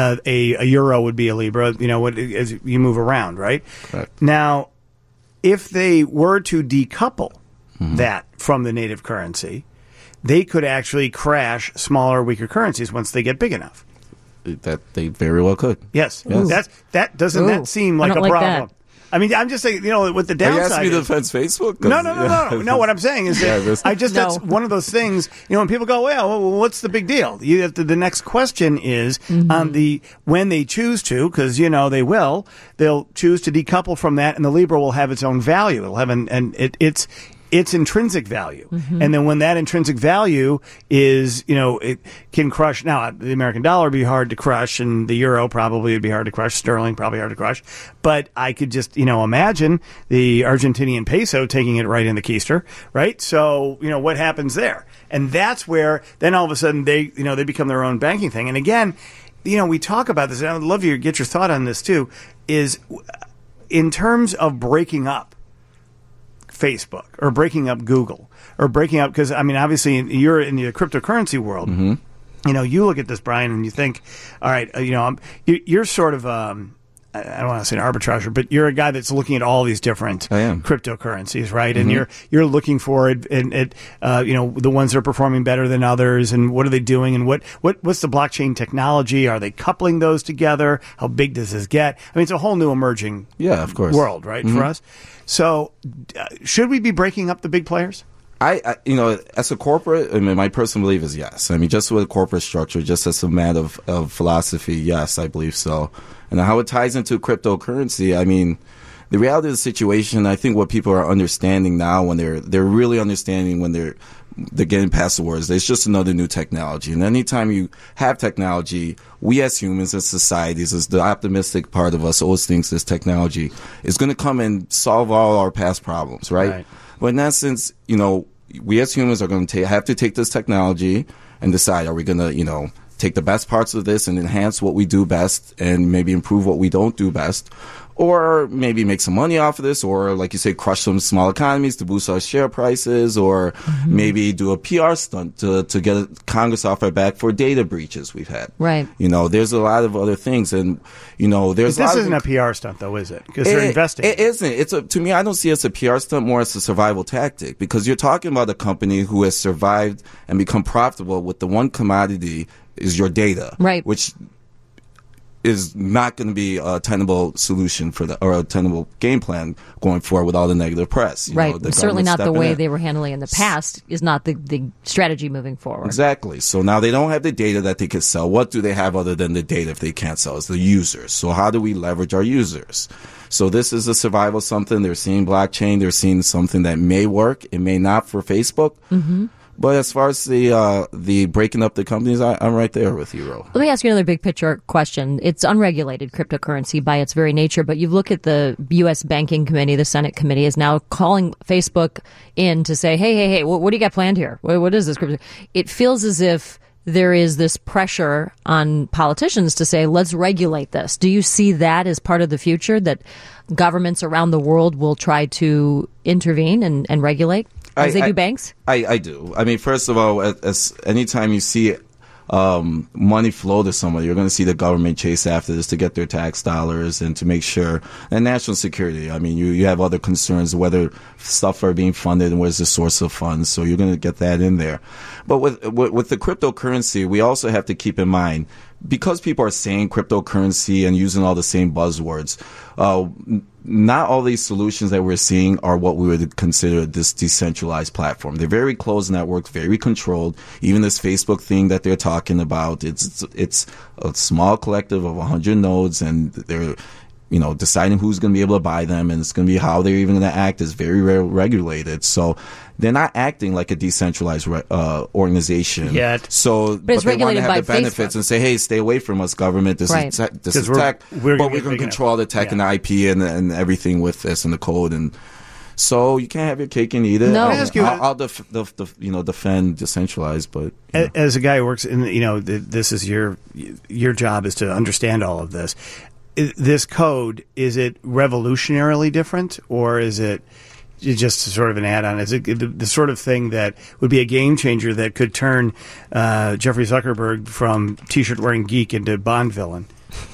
a euro would be a Libra. You know, as you move around, right? Correct. Now, if they were to decouple that from the native currency, they could actually crash smaller, weaker currencies once they get big enough. That they very well could. Yes. Yes. That doesn't Ooh. that seem like I don't a like problem? that. I mean, I'm just saying, you know, with the Are you downside. asking me to is- defend Facebook? No. No, what I'm saying is that that's one of those things, you know, when people go, well, what's the big deal? You have to, the next question is when they choose to, because, you know, they'll choose to decouple from that, and the Libra will have its own value. It'll have its intrinsic value. And then when that intrinsic value is, you know, it can crush. Now, the American dollar would be hard to crush, and the euro probably would be hard to crush. Sterling probably hard to crush. But I could just, you know, imagine the Argentinian peso taking it right in the keister, right? So, you know, what happens there? And that's where then all of a sudden they become their own banking thing. And again, you know, we talk about this, and I'd love you to get your thought on this too, is in terms of breaking up Facebook or breaking up Google or breaking up, because I mean, obviously you're in the cryptocurrency world. You know, you look at this, Brian, and you think, all right, you know, you're sort of I don't want to say an arbitrager, but you're a guy that's looking at all these different cryptocurrencies, right? And you're looking for it, and you know, the ones that are performing better than others, and what are they doing, and what's the blockchain technology? Are they coupling those together? How big does this get? I mean, it's a whole new emerging of course, world, right, for us. So, should we be breaking up the big players? I you know, as a corporate, I mean, my personal belief is yes. I mean, just with corporate structure, just as a matter of philosophy, yes, I believe so. And how it ties into cryptocurrency, I mean, the reality of the situation, I think what people are understanding now, when they're really understanding when they're getting past the words, it's just another new technology. And anytime you have technology, we as humans, as societies, as the optimistic part of us always thinks this technology is going to come and solve all our past problems, right? But in essence, you know, we as humans are going to have to take this technology and decide, are we going to, take the best parts of this and enhance what we do best and maybe improve what we don't do best, or maybe make some money off of this, or like you say, crush some small economies to boost our share prices, or maybe do a PR stunt to get Congress off our back for data breaches we've had. Right. There's a lot of other things, and there's. This isn't a PR stunt, though, is it? Because they're investing. It isn't. To me, I don't see it as a PR stunt, more as a survival tactic, because you're talking about a company who has survived and become profitable with the one commodity is your data, right? Which is not going to be a tenable solution or a tenable game plan going forward with all the negative press. Right. Certainly not the way they were handling in the past is not the strategy moving forward. Exactly. So now they don't have the data that they could sell. What do they have other than the data if they can't sell? It's the users. So how do we leverage our users? So this is a survival something. They're seeing blockchain. They're seeing something that may work. It may not for Facebook. Mm-hmm. But as far as the breaking up the companies, I'm right there with you, Ro. Let me ask you another big picture question. It's unregulated cryptocurrency by its very nature, but you've looked at the U.S. Banking Committee, the Senate Committee is now calling Facebook in to say, hey, what do you got planned here? What is this crypto? It feels as if there is this pressure on politicians to say, let's regulate this. Do you see that as part of the future, that governments around the world will try to intervene and regulate? As they do banks? I do. I mean, first of all, as anytime you see money flow to somebody, you're going to see the government chase after this to get their tax dollars and to make sure. And national security, I mean, you have other concerns, whether stuff are being funded and where's the source of funds. So you're going to get that in there. But with the cryptocurrency, we also have to keep in mind, because people are saying cryptocurrency and using all the same buzzwords, not all these solutions that we're seeing are what we would consider this decentralized platform. They're very closed networks, very controlled. Even this Facebook thing that they're talking about, it's a small collective of 100 nodes, and they're deciding who's going to be able to buy them, and it's going to be how they're even going to act is very regulated. So they're not acting like a decentralized organization yet. So, but they want to have the benefits Facebook. And say, hey, stay away from us, government. This is tech, but we're going to control the tech and the IP and everything with this and the code. And so you can't have your cake and eat it. No. I'll defend decentralized, but as a guy who works in, this is your job is to understand all of this. This code, is it revolutionarily different, or is it just sort of an add-on? Is it the sort of thing that would be a game changer that could turn Jeffrey Zuckerberg from T-shirt wearing geek into Bond villain?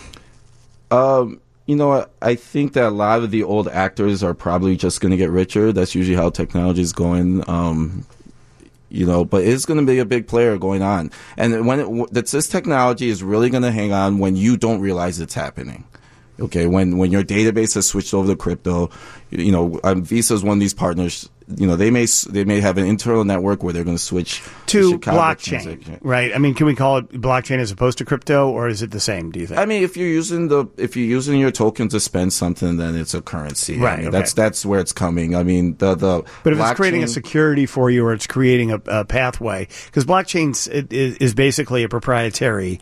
I think that a lot of the old actors are probably just going to get richer. That's usually how technology is going. But it's going to be a big player going on. And when this technology is really going to hang on when you don't realize it's happening. Okay, when your database has switched over to crypto, Visa is one of these partners. They may have an internal network where they're going to switch to blockchain, right? I mean, can we call it blockchain as opposed to crypto, or is it the same? Do you think? I mean, if you're using your token to spend something, then it's a currency, right? I mean, that's where it's coming. I mean, but if it's creating a security for you, or it's creating a pathway, because blockchain is basically a proprietary.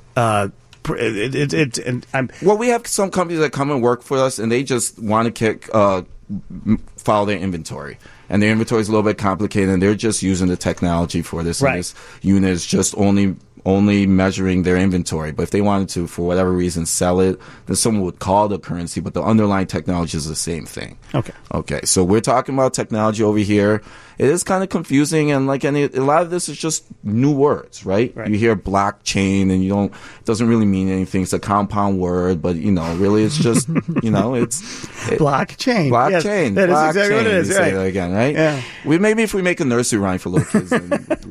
We have some companies that come and work for us, and they just want to file their inventory, and their inventory is a little bit complicated, and they're just using the technology for this. Right. And this unit is just only measuring their inventory. But if they wanted to, for whatever reason, sell it, then someone would call the currency, but the underlying technology is the same thing. Okay. So we're talking about technology over here. It is kind of confusing, and a lot of this is just new words, right? You hear blockchain, and it doesn't really mean anything. It's a compound word, but really it's just it's blockchain. Blockchain. Yes, that is exactly what it is. Say that again, right? Yeah. If we make a nursery rhyme for little kids.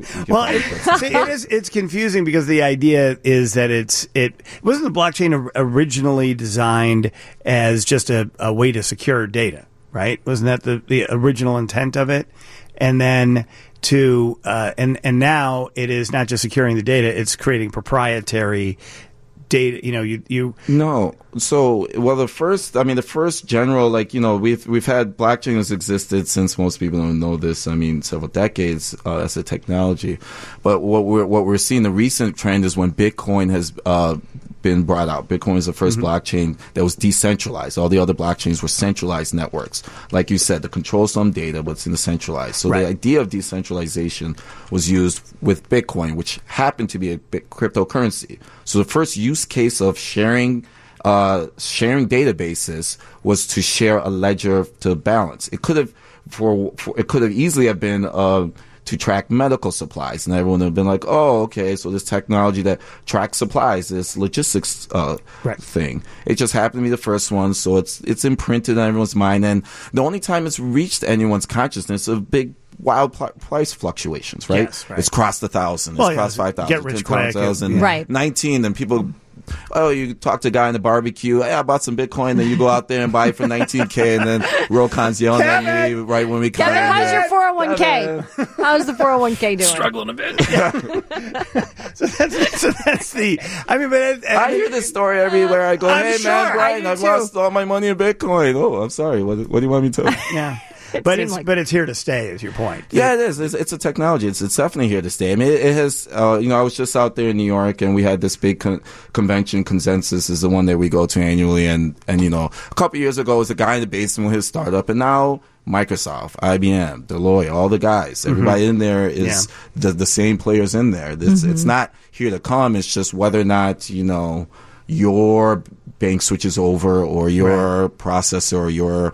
It's confusing because the idea is that it wasn't the blockchain originally designed as just a way to secure data, right? Wasn't that the original intent of it? And then and now it is not just securing the data; it's creating proprietary data. You No. So, well, the first general, we've had blockchain has existed since most people don't know this. Several decades as a technology. But what we're seeing, the recent trend is when Bitcoin has been brought out. Bitcoin is the first blockchain that was decentralized. All the other blockchains were centralized networks. Like you said, to control some data, but it's in the centralized. So the idea of decentralization was used with Bitcoin, which happened to be a cryptocurrency. So the first use case of sharing databases was to share a ledger to balance. It could have easily have been to track medical supplies, and everyone would have been like, "Oh, okay, so this technology that tracks supplies, this logistics thing." It just happened to be the first one, so it's imprinted on everyone's mind. And the only time it's reached anyone's consciousness of big wild price fluctuations, right? Yes, right. It's crossed 1,000, it's crossed 5,000, get rich quick, 10,000, right? 19, and people. Oh, you talk to a guy in the barbecue. Hey, I bought some Bitcoin. Then you go out there and buy it for $19K, and then Rocon's yelling at me right when we come Kevin, in. how's your 401k? How's the 401k doing? Struggling a bit. so that's the. I hear this story everywhere. I go, hey, sure, man, Brian, I've lost all my money in Bitcoin. Oh, I'm sorry. What do you want me to? Yeah. But it's here to stay, is your point. Yeah, it is. It's a technology. It's definitely here to stay. It has. I was just out there in New York, and we had this big convention. Consensus is the one that we go to annually, and a couple of years ago, it was a guy in the basement with his startup, and now Microsoft, IBM, Deloitte, all the guys, everybody in there is the same players in there. It's not here to come. It's just whether or not your bank switches over, or your processor, or your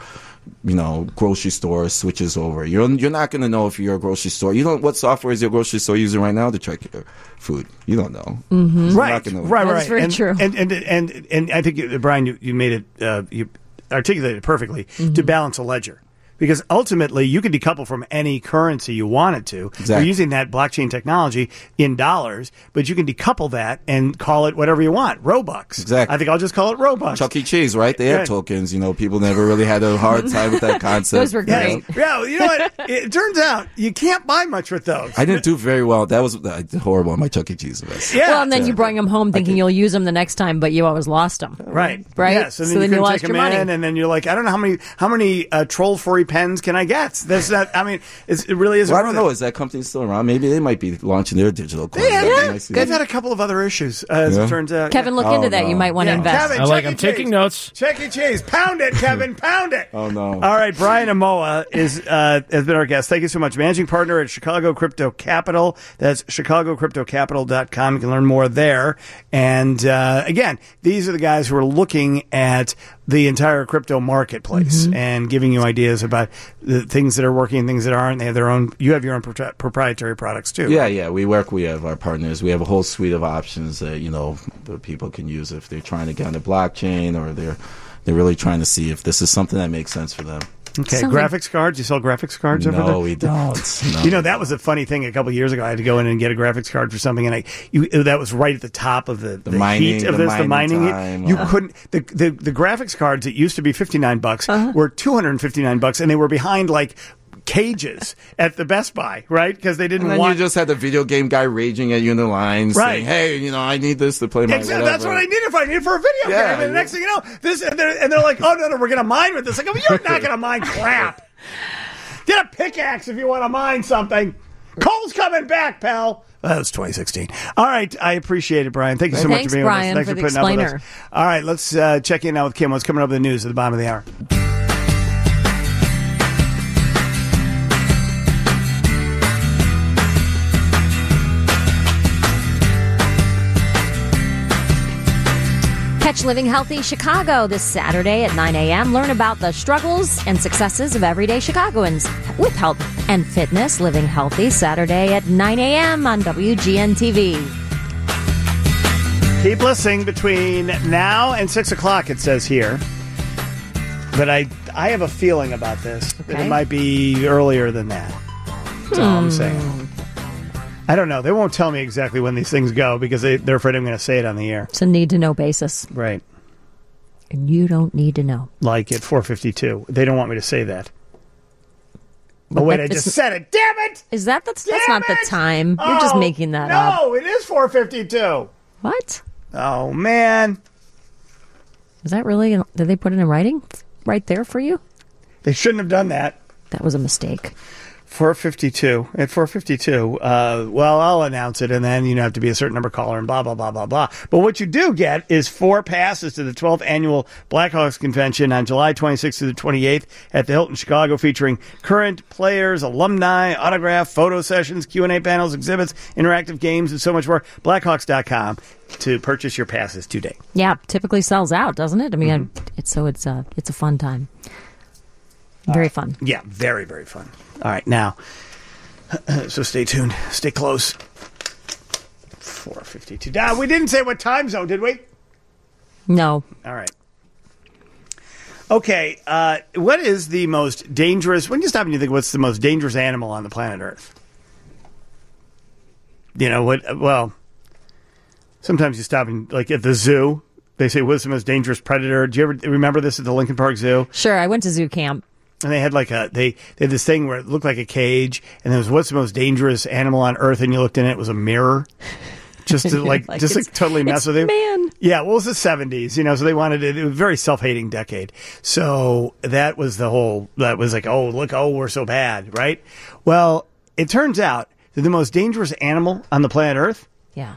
grocery store switches over. You're not going to know if you're a grocery store. You don't. What software is your grocery store using right now to track your food? You don't know. Right. That's very true. And I think, Brian, you made it. You articulated it perfectly to balance a ledger. Because ultimately, you can decouple from any currency you wanted to. Exactly. You're using that blockchain technology in dollars, but you can decouple that and call it whatever you want. Robux. Exactly. I think I'll just call it Robux. Chuck E. Cheese, right? They have tokens. People never really had a hard time with that concept. Those were great. Yeah, you know what? It turns out you can't buy much with those. I didn't do very well. That was I did horrible on my Chuck E. Cheese events. Yeah. Well, and then you bring them home thinking you'll use them the next time, but you always lost them. Right. Right? Yes. And So then then you you couldn't lost take your them money. in, and then you're like, I don't know how many troll-free pens can I get? That's not. It really isn't. Well, I don't know. Is that company still around? Maybe they might be launching their digital coin. They've had a couple of other issues, as it turns out. Kevin, look into that. You might want to invest. Kevin, I'm taking notes. Chuck E. Cheese. Pound it, Kevin. Pound it. Oh, no. All right. Brian Amoah has been our guest. Thank you so much. Managing partner at Chicago Crypto Capital. That's ChicagoCryptoCapital.com. You can learn more there. And again, these are the guys who are looking at the entire crypto marketplace and giving you ideas about the things that are working and things that aren't. They have their own. You have your own proprietary products too. Yeah, right? yeah. We have our partners. We have a whole suite of options that that people can use if they're trying to get on the blockchain, or they're really trying to see if this is something that makes sense for them. Okay, graphics cards. You sell graphics cards over there? No, we don't. No. That was a funny thing a couple of years ago. I had to go in and get a graphics card for something, and that was right at the top of the mining, heat of this, the mining time, heat. You couldn't the graphics cards that used to be $59 were $259, and they were behind like cages at the Best Buy, right? Because they didn't and then want. You just had the video game guy raging at you in the line, saying, "Hey, I need this to play my Exactly, that's what I need if I need it for a video game." And the next thing you know, they're like, "Oh no, we're going to mine with this." Like, you're not going to mine crap. Get a pickaxe if you want to mine something. Cole's coming back, pal. That was 2016. All right. I appreciate it, Brian. Thank you so much for being Brian, with us. Thanks for for putting the up with us. All right. Let's check in now with Kim. What's coming up in the news at the bottom of the hour? Catch Living Healthy Chicago this Saturday at 9 a.m. Learn about the struggles and successes of everyday Chicagoans with health and fitness. Living Healthy Saturday at 9 a.m. on WGN-TV. Keep listening between now and 6 o'clock, it says here. But I have a feeling about this. That it might be earlier than that. That's all I'm saying. I don't know. They won't tell me exactly when these things go because they're afraid I'm going to say it on the air. It's a need-to-know basis. Right. And you don't need to know. Like at 4:52. They don't want me to say that. Oh, wait, I just said it. Damn it! Is that's not the time. You're just making that up. No, it is 4:52. What? Oh, man. Is that really? Did they put it in writing right there for you? They shouldn't have done that. That was a mistake. 4:52. At 4:52, well, I'll announce it, and then you have to be a certain number caller and blah, blah, blah, blah, blah. But what you do get is 4 passes to the 12th Annual Blackhawks Convention on July 26th to the 28th at the Hilton Chicago, featuring current players, alumni, autograph, photo sessions, Q&A panels, exhibits, interactive games, and so much more. Blackhawks.com to purchase your passes today. Yeah, typically sells out, doesn't it? I mean, it's a fun time. Very fun. Yeah, very, very fun. All right, now, so stay tuned. Stay close. 4:52. Now, we didn't say what time zone, did we? No. All right. Okay, what is the most dangerous... When you stop and you think, what's the most dangerous animal on the planet Earth? You know, what? Well, sometimes you stop and, like, at the zoo, they say, what's the most dangerous predator? Do you ever remember this at the Lincoln Park Zoo? Sure, I went to zoo camp. And they had they had this thing where it looked like a cage, and there was what's the most dangerous animal on Earth, and you looked in it was a mirror, just to totally mess with you. Man, yeah, well, it was the 70s, so they wanted it. It was a very self-hating decade. So that was that was like, we're so bad, right? Well, it turns out that the most dangerous animal on the planet Earth,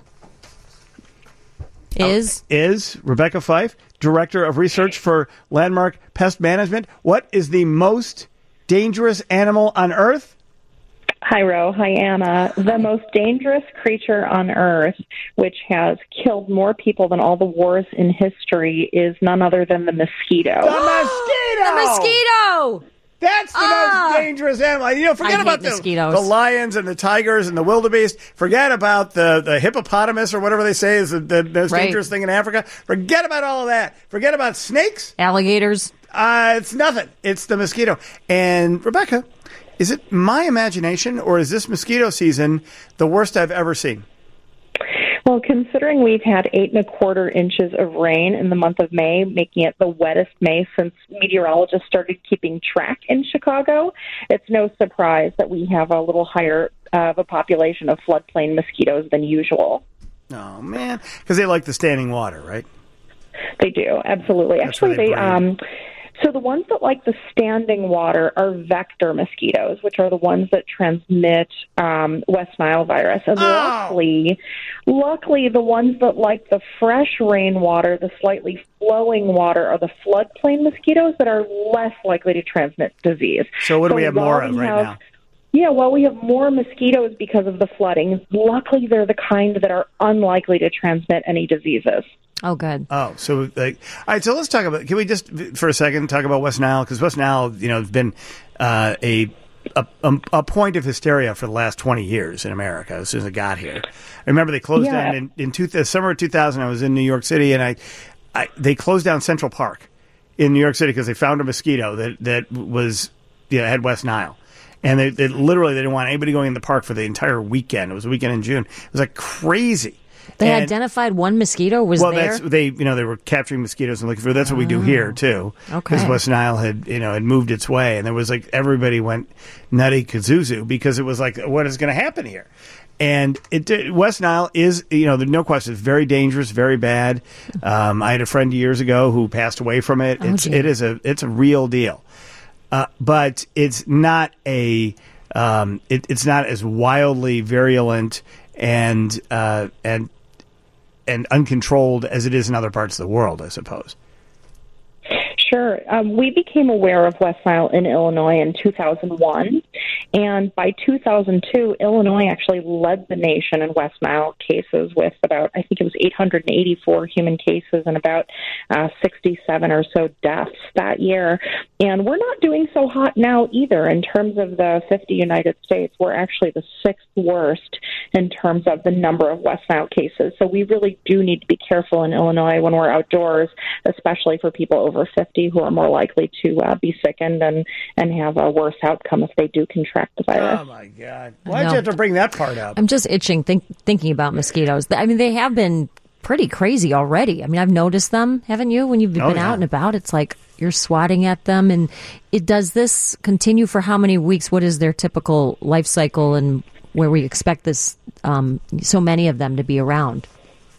is Rebecca Fife, Director of Research for Landmark Pest Management. What is the most dangerous animal on Earth? Hi, Ro. Hi, Anna. The most dangerous creature on Earth, which has killed more people than all the wars in history, is none other than the mosquito. The mosquito! The mosquito! That's the most dangerous animal. Forget about the lions and the tigers and the wildebeest. Forget about the hippopotamus or whatever they say is the most dangerous thing in Africa. Forget about all of that. Forget about snakes. Alligators. It's nothing. It's the mosquito. And Rebecca, is it my imagination or is this mosquito season the worst I've ever seen? Well, considering we've had 8.25 inches of rain in the month of May, making it the wettest May since meteorologists started keeping track in Chicago, it's no surprise that we have a little higher of a population of floodplain mosquitoes than usual. Oh, man. Because they like the standing water, right? They do, absolutely. That's Actually, so the ones that like the standing water are vector mosquitoes, which are the ones that transmit West Nile virus. And luckily, the ones that like the fresh rainwater, the slightly flowing water, are the floodplain mosquitoes that are less likely to transmit disease. So what do we have more of right now? Yeah, well, we have more mosquitoes because of the flooding. Luckily, they're the kind that are unlikely to transmit any diseases. Oh, good. Oh, so all right. So let's talk about. Can we just for a second talk about West Nile, because West Nile, has been a point of hysteria for the last 20 years in America. As soon as it got here, I remember they closed down in summer of 2000. I was in New York City, and they closed down Central Park in New York City because they found a mosquito that was had West Nile. And they literally didn't want anybody going in the park for the entire weekend. It was a weekend in June. It was like crazy. They identified one mosquito was there? Well, they were capturing mosquitoes and looking for. That's what we do here too. Okay. Because West Nile had moved its way, and there was like everybody went nutty kazuzu because it was like, what is going to happen here? And West Nile is, there's no question, it's very dangerous, very bad. I had a friend years ago who passed away from it. It's a real deal. But it's not it's not as wildly virulent and uncontrolled as it is in other parts of the world, I suppose. Sure. We became aware of West Nile in Illinois in 2001, and by 2002, Illinois actually led the nation in West Nile cases with about, I think it was 884 human cases and about 67 or so deaths that year. And we're not doing so hot now either. In terms of the 50 United States, we're actually the 6th worst in terms of the number of West Nile cases. So we really do need to be careful in Illinois when we're outdoors, especially for people over 50 who are more likely to be sickened and have a worse outcome if they do contract the virus. Oh, my God. Why'd you have to bring that part up? I'm just itching thinking about mosquitoes. I mean, they have been pretty crazy already. I mean, I've noticed them, haven't you? When you've been out and about, it's like you're swatting at them. And does this continue for how many weeks? What is their typical life cycle and where we expect this so many of them to be around?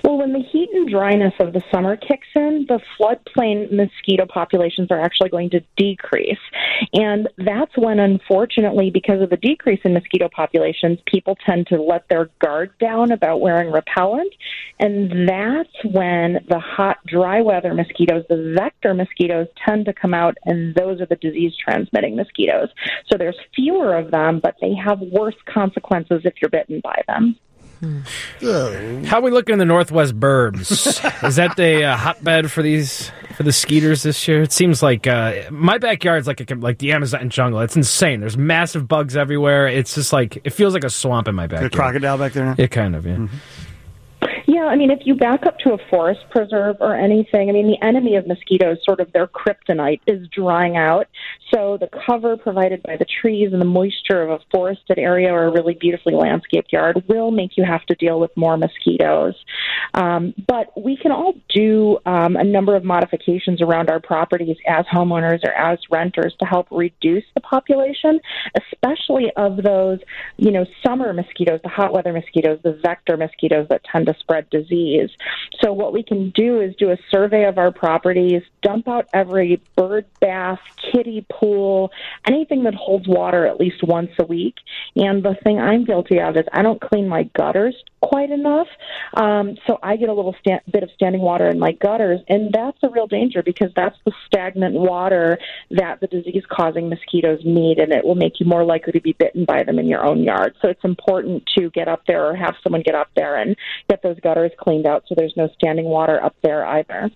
Well, when the heat and dryness of the summer kicks in, the floodplain mosquito populations are actually going to decrease. And that's when, unfortunately, because of the decrease in mosquito populations, people tend to let their guard down about wearing repellent. And that's when the hot, dry weather mosquitoes, the vector mosquitoes, tend to come out, and those are the disease-transmitting mosquitoes. So there's fewer of them, but they have worse consequences if you're bitten by them. How are we looking in the Northwest Burbs? Is that the hotbed for the skeeters this year? It seems like my backyard's like the Amazon jungle. It's insane. There's massive bugs everywhere. It's just like it feels like a swamp in my backyard. The crocodile back there now? Yeah, kind of, yeah. Mm-hmm. Yeah, I mean, if you back up to a forest preserve or anything, I mean, the enemy of mosquitoes, sort of their kryptonite, is drying out. So the cover provided by the trees and the moisture of a forested area or a really beautifully landscaped yard will make you have to deal with more mosquitoes. But we can all do a number of modifications around our properties as homeowners or as renters to help reduce the population, especially of those, summer mosquitoes, the hot weather mosquitoes, the vector mosquitoes that tend to spread disease. So what we can do is do a survey of our properties, dump out every bird bath, kiddie pool, anything that holds water at least once a week. And the thing I'm guilty of is I don't clean my gutters quite enough. So I get a little bit of standing water in my gutters, and that's a real danger because that's the stagnant water that the disease-causing mosquitoes need, and it will make you more likely to be bitten by them in your own yard. So it's important to get up there or have someone get up there and get those gutters cleaned out so there's no standing water up there either.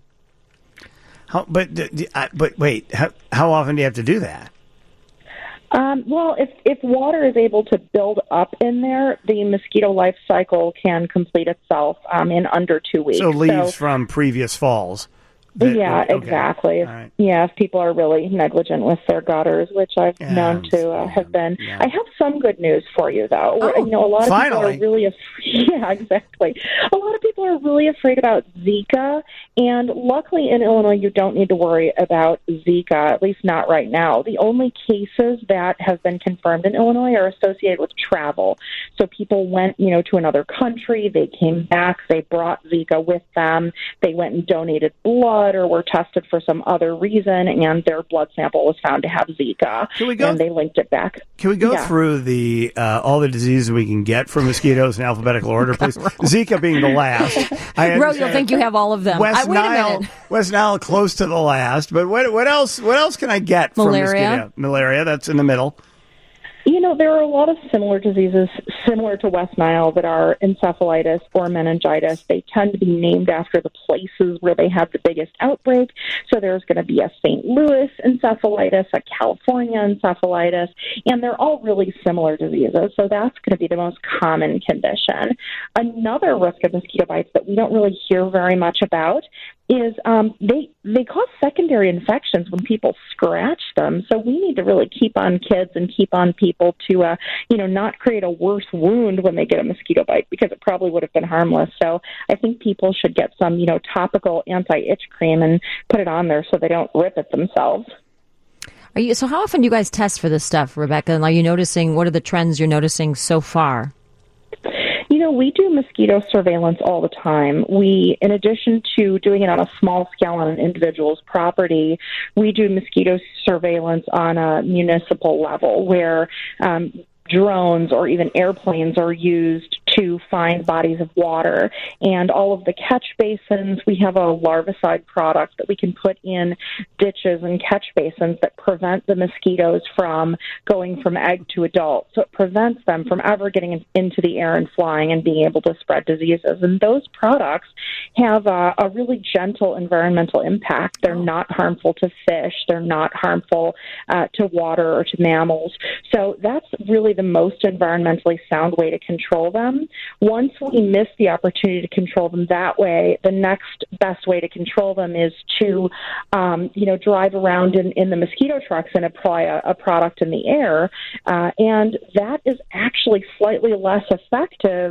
But wait, how often do you have to do that? Well, if water is able to build up in there, the mosquito life cycle can complete itself in under 2 weeks. So leaves from previous falls. Exactly. Right. Yeah, if people are really negligent with their gutters, which I've known to have been. Yeah. I have some good news for you, though. Oh, a lot of finally. people are really exactly. A lot of people are really afraid about Zika, and luckily in Illinois, you don't need to worry about Zika, at least not right now. The only cases that have been confirmed in Illinois are associated with travel. So people went, to another country, they came back, they brought Zika with them, they went and donated blood or were tested for some other reason, and their blood sample was found to have Zika, and they linked it back. Can we go through the all the diseases we can get from mosquitoes in alphabetical order, please? Zika being the last. Ro, you'll think you have all of them. West Nile close to the last, but what else? What else can I get from mosquito? Malaria, that's in the middle. There are a lot of similar diseases similar to West Nile that are encephalitis or meningitis. They tend to be named after the places where they have the biggest outbreak. So there's going to be a St. Louis encephalitis, a California encephalitis, and they're all really similar diseases. So that's going to be the most common condition. Another risk of mosquito bites that we don't really hear very much about is they cause secondary infections when people scratch them. So we need to really keep on kids and keep on people to, not create a worse wound when they get a mosquito bite because it probably would have been harmless. So I think people should get some, topical anti-itch cream and put it on there so they don't rip it themselves. So how often do you guys test for this stuff, Rebecca? And are you noticing, what are the trends you're noticing so far? We do mosquito surveillance all the time. We, in addition to doing it on a small scale on an individual's property, we do mosquito surveillance on a municipal level where drones or even airplanes are used to find bodies of water. And all of the catch basins, we have a larvicide product that we can put in ditches and catch basins that prevent the mosquitoes from going from egg to adult. So it prevents them from ever getting into the air and flying and being able to spread diseases. And those products have a really gentle environmental impact. They're not harmful to fish. They're not harmful to water or to mammals. So that's really the most environmentally sound way to control them. Once we miss the opportunity to control them that way, the next best way to control them is to, drive around in the mosquito trucks and apply a product in the air. And that is actually slightly less effective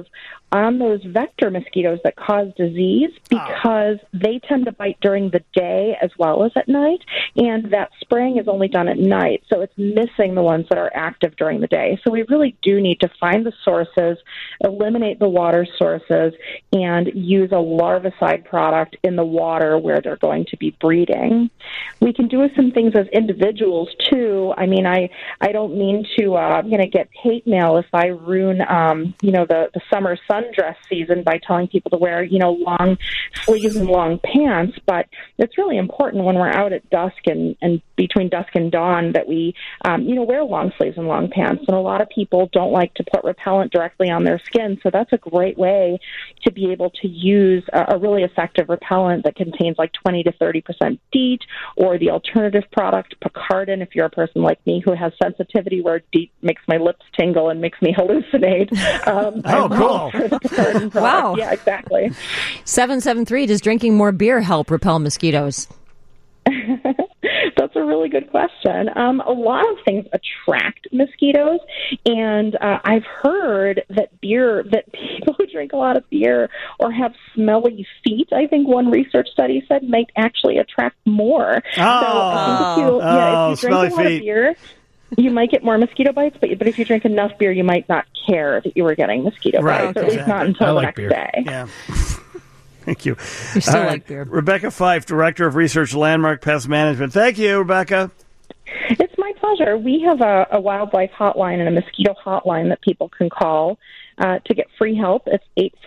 on those vector mosquitoes that cause disease because they tend to bite during the day as well as at night, and that spraying is only done at night, so it's missing the ones that are active during the day. So we really do need to find the sources, eliminate the water sources, and use a larvicide product in the water where they're going to be breeding. We can do some things as individuals, too. I mean, I don't mean to I'm going to get hate mail if I ruin, the summer sundress season by telling people to wear, long sleeves and long pants. But it's really important when we're out at dusk and between dusk and dawn that we, wear long sleeves and long pants. And a lot of people don't like to put repellent directly on their skin. So that's a great way to be able to use a really effective repellent that contains like 20 to 30% DEET, or the alternative product, Picardin, if you're a person like me who has sensitivity where DEET makes my lips tingle and makes me hallucinate. Cool. Wow. Yeah, exactly. 773, does drinking more beer help repel mosquitoes? That's a really good question. A lot of things attract mosquitoes, and I've heard that people who drink a lot of beer or have smelly feet, I think one research study said, might actually attract more. So I think if you drink a lot of beer, you might get more mosquito bites, but if you drink enough beer, you might not care that you were getting mosquito bites, or at least not until the next day. Yeah. Thank you. You still like beer. Rebecca Fife, Director of Research, Landmark Pest Management. Thank you, Rebecca. It's my pleasure. We have a wildlife hotline and a mosquito hotline that people can call to get free help. It's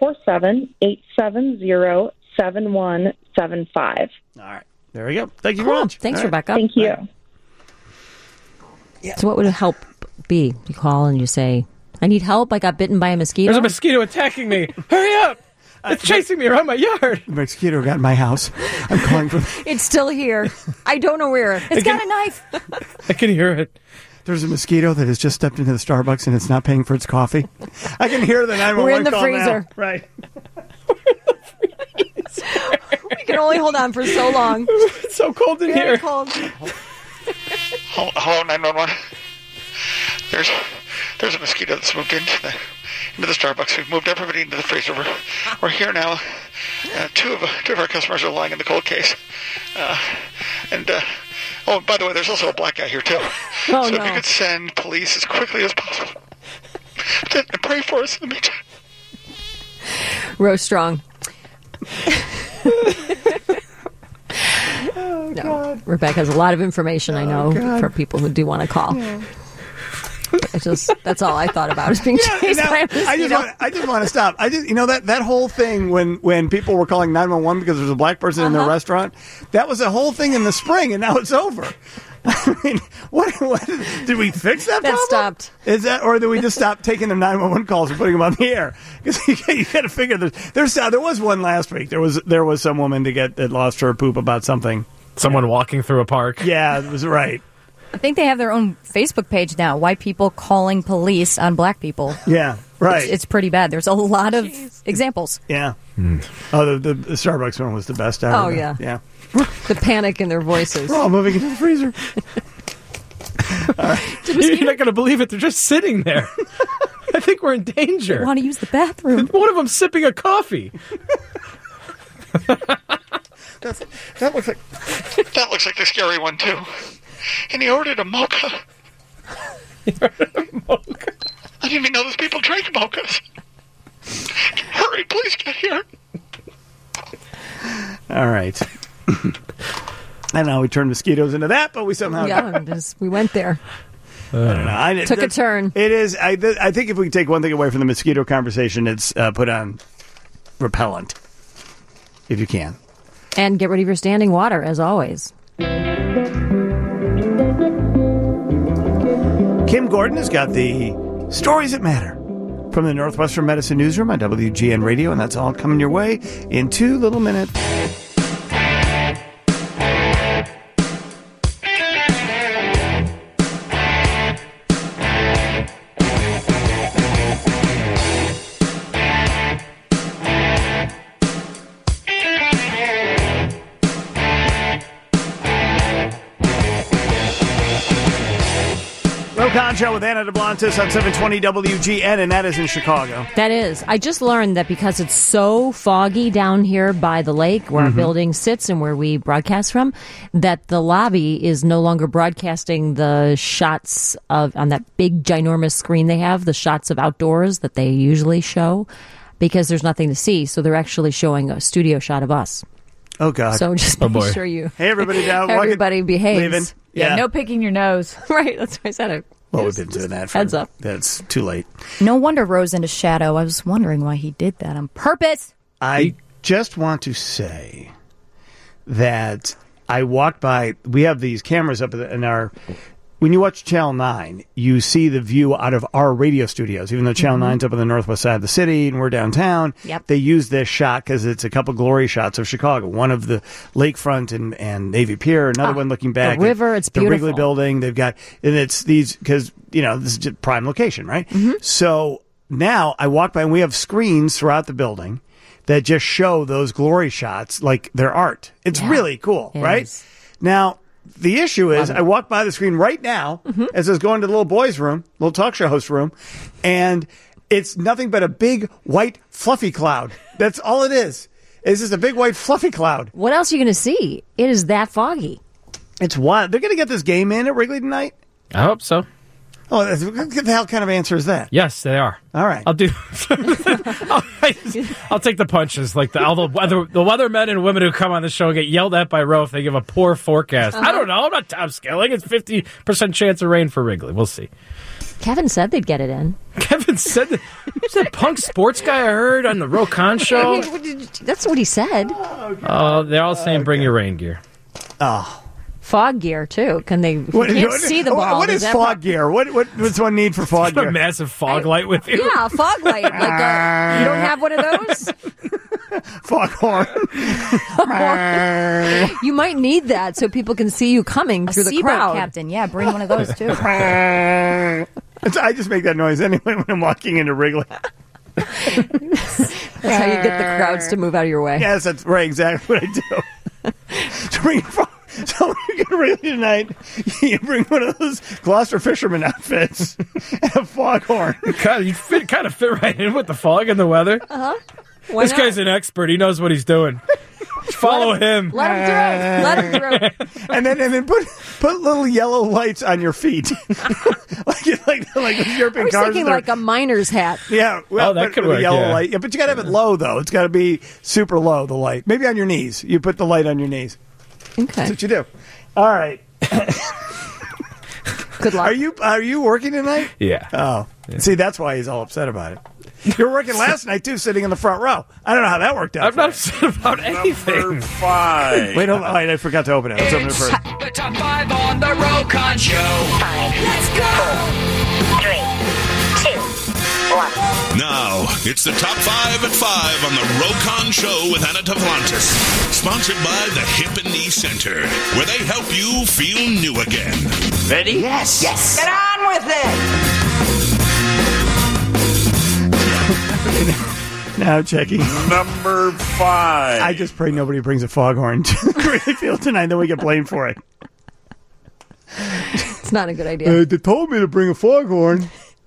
847-870-7175. All right. There we go. Thank you very much. Thanks, Rebecca. Thank you. Yeah. So what would help be? You call and you say, I need help. I got bitten by a mosquito. There's a mosquito attacking me. Hurry up. It's chasing me around my yard. The mosquito got in my house. I'm calling for... It's still here. I don't know where. It's got a knife. I can hear it. There's a mosquito that has just stepped into the Starbucks and it's not paying for its coffee. I can hear the 911 We're in the call freezer. Now. Right. We can only hold on for so long. It's so cold in Very here. cold. Hello, 911. There's a mosquito that's moved into the Starbucks. We've moved everybody into the freezer. We're here now. Two of our customers are lying in the cold case. Oh, by the way, there's also a black guy here too. Oh, so no. if you could send police as quickly as possible. And pray for us in the meantime. Row strong. No, Rebecca has a lot of information, I know, for people who do want to call. Yeah. That's all I thought about is being chased by a mosquito. I just want to stop. That whole thing when people were calling 911 because there was a black person in their restaurant, that was a whole thing in the spring, and now it's over. I mean, what did we fix that problem? That stopped. Is that, or did we just stop taking the 911 calls and putting them on the air? Because you got to figure there was one last week. There was some woman that lost her poop about something. Someone walking through a park. Yeah, it was right. I think they have their own Facebook page now. White people calling police on black people. Yeah, right. It's pretty bad. There's a lot of examples. Yeah. Oh, the Starbucks one was the best ever. Oh, yeah. Yeah. The panic in their voices. We're all moving into the freezer. All right. You're not going to believe it. They're just sitting there. I think we're in danger. They want to use the bathroom. One of them's sipping a coffee. That looks like the scary one too. And he ordered a mocha. I didn't even know those people drank mochas. Hurry, please get here. All right. I don't know how we turned mosquitoes into that, but we somehow we went there. I don't know. Took a turn. It is. I think if we take one thing away from the mosquito conversation, it's put on repellent, if you can. And get rid of your standing water, as always. Kim Gordon has got the stories that matter from the Northwestern Medicine Newsroom on WGN Radio, and that's all coming your way in 2 little minutes. Khan Show with Anna DeBlantis on 720 WGN, and that is in Chicago. That is. I just learned that because it's so foggy down here by the lake where our building sits and where we broadcast from, that the lobby is no longer broadcasting the shots of, on that big ginormous screen they have, the shots of outdoors that they usually show, because there's nothing to see. So they're actually showing a studio shot of us. Oh, God. So just make sure you... Hey, everybody down. Everybody behaves. Leaving. Yeah, no picking your nose. Right, that's why I said it. Well, we've been doing that for... Heads up. That's too late. No wonder Rose into shadow. I was wondering why he did that on purpose. I just want to say that I walked by... We have these cameras up in our... When you watch Channel 9, you see the view out of our radio studios. Even though Channel 9's up on the northwest side of the city and we're downtown, they use this shot because it's a couple glory shots of Chicago. One of the lakefront and Navy Pier, another one looking back. The river, it's the beautiful. Wrigley Building. They've got, and it's these, because, you know, this is just prime location, right? So now I walk by and we have screens throughout the building that just show those glory shots like they're art. It's really cool, right? Now, the issue is, I walk by the screen right now as I was going to the little boys' room, little talk show host room, and it's nothing but a big, white, fluffy cloud. That's all it is. It's just a big, white, fluffy cloud. What else are you going to see? It is that foggy. It's wild. They're going to get this game in at Wrigley tonight? I hope so. Oh, what the hell kind of answer is that? Yes, they are. All right. I'll do. I'll take the punches. Like all the weathermen and women who come on the show get yelled at by Ro if they give a poor forecast. I don't know. I'm not Tom Skilling. It's 50% chance of rain for Wrigley. We'll see. Kevin said they'd get it in. Kevin said that. Who's that punk sports guy I heard on the Ro Khan show? That's what he said. Oh, they're all saying bring your rain gear. Oh. Fog gear, too. Can they can't see the ball? What is fog gear? What's one need for fog gear? A massive fog light with you? Yeah, a fog light. Like you don't have one of those? Foghorn. You might need that so people can see you coming through the crowd. Captain, yeah, bring one of those, too. I just make that noise anyway when I'm walking into Wrigley. That's how you get the crowds to move out of your way. Yes, that's right. Exactly what I do. So when you get to Wrigley tonight, you bring one of those Gloucester fisherman outfits and a foghorn. You kind of fit right in with the fog and the weather. This guy's an expert. He knows what he's doing. Follow him. Let him through. And then put little yellow lights on your feet, like the European cars. I was thinking like a miner's hat. Yeah, well, that could work. Yellow light. Yeah, but you got to have it low though. It's got to be super low. The light, maybe on your knees. You put the light on your knees. Okay, that's what you do. All right. Good luck. Are you working tonight? Yeah. Oh, yeah. See, that's why he's all upset about it. You were working last night too, sitting in the front row. I don't know how that worked out. I'm not upset about anything. Number 5. Wait, hold on. I forgot to open it. Let's open it first. The top 5 on the Ro Khan Show. 5. Let's go. 4, 3, 2, 1. Now, it's the top 5 at 5 on the Ro Khan Show with Anna Tavlantis. Sponsored by the Hip and Knee Center, where they help you feel new again. Ready? Yes. Get on with it. Now, Checky. Number 5. I just pray nobody brings a foghorn to the Wrigley Field tonight, then we get blamed for it. It's not a good idea. They told me to bring a foghorn.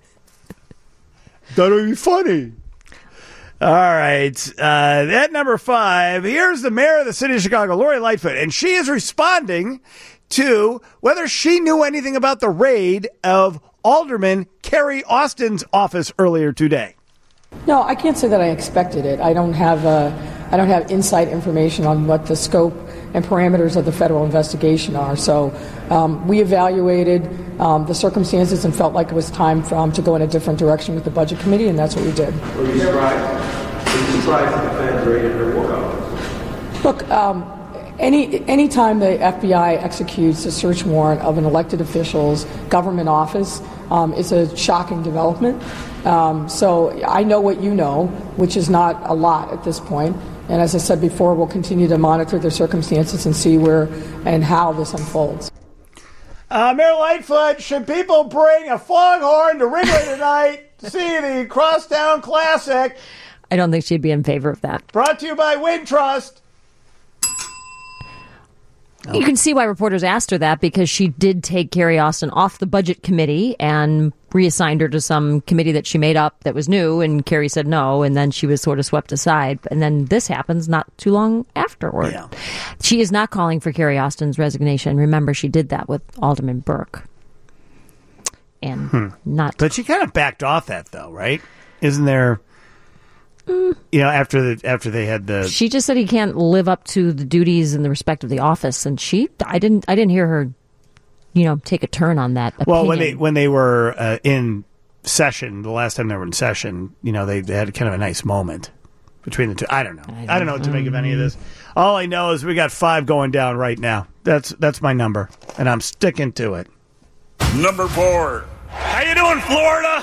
That would be funny. All right. At number 5, here's the mayor of the city of Chicago, Lori Lightfoot, and she is responding to whether she knew anything about the raid of Alderman Carrie Austin's office earlier today. No, I can't say that I expected it. I don't have inside information on what the scope and parameters of the federal investigation are. So we evaluated the circumstances and felt like it was time to go in a different direction with the Budget Committee, and that's what we did. Were you surprised? Were you surprised that the feds raided her work office? Look, any time the FBI executes a search warrant of an elected official's government office, it's a shocking development. So I know what you know, which is not a lot at this point. And as I said before, we'll continue to monitor the circumstances and see where and how this unfolds. Mayor Lightfoot, should people bring a foghorn to Wrigley tonight to see the Crosstown Classic? I don't think she'd be in favor of that. Brought to you by Wintrust. You can see why reporters asked her that, because she did take Carrie Austin off the budget committee and reassigned her to some committee that she made up that was new, and Carrie said no, and then she was sort of swept aside. And then this happens not too long afterward. Yeah. She is not calling for Carrie Austin's resignation. Remember, she did that with Alderman Burke. And not... But she kind of backed off that, though, right? Isn't there... after they had the... She just said he can't live up to the duties and the respect of the office, and I didn't hear her, take a turn on that opinion. Well, when they were in session, the last time they were in session, they had kind of a nice moment between the two. I don't know. I don't know what to make of any of this. All I know is we got 5 going down right now. That's my number, and I'm sticking to it. Number 4. How you doing, Florida?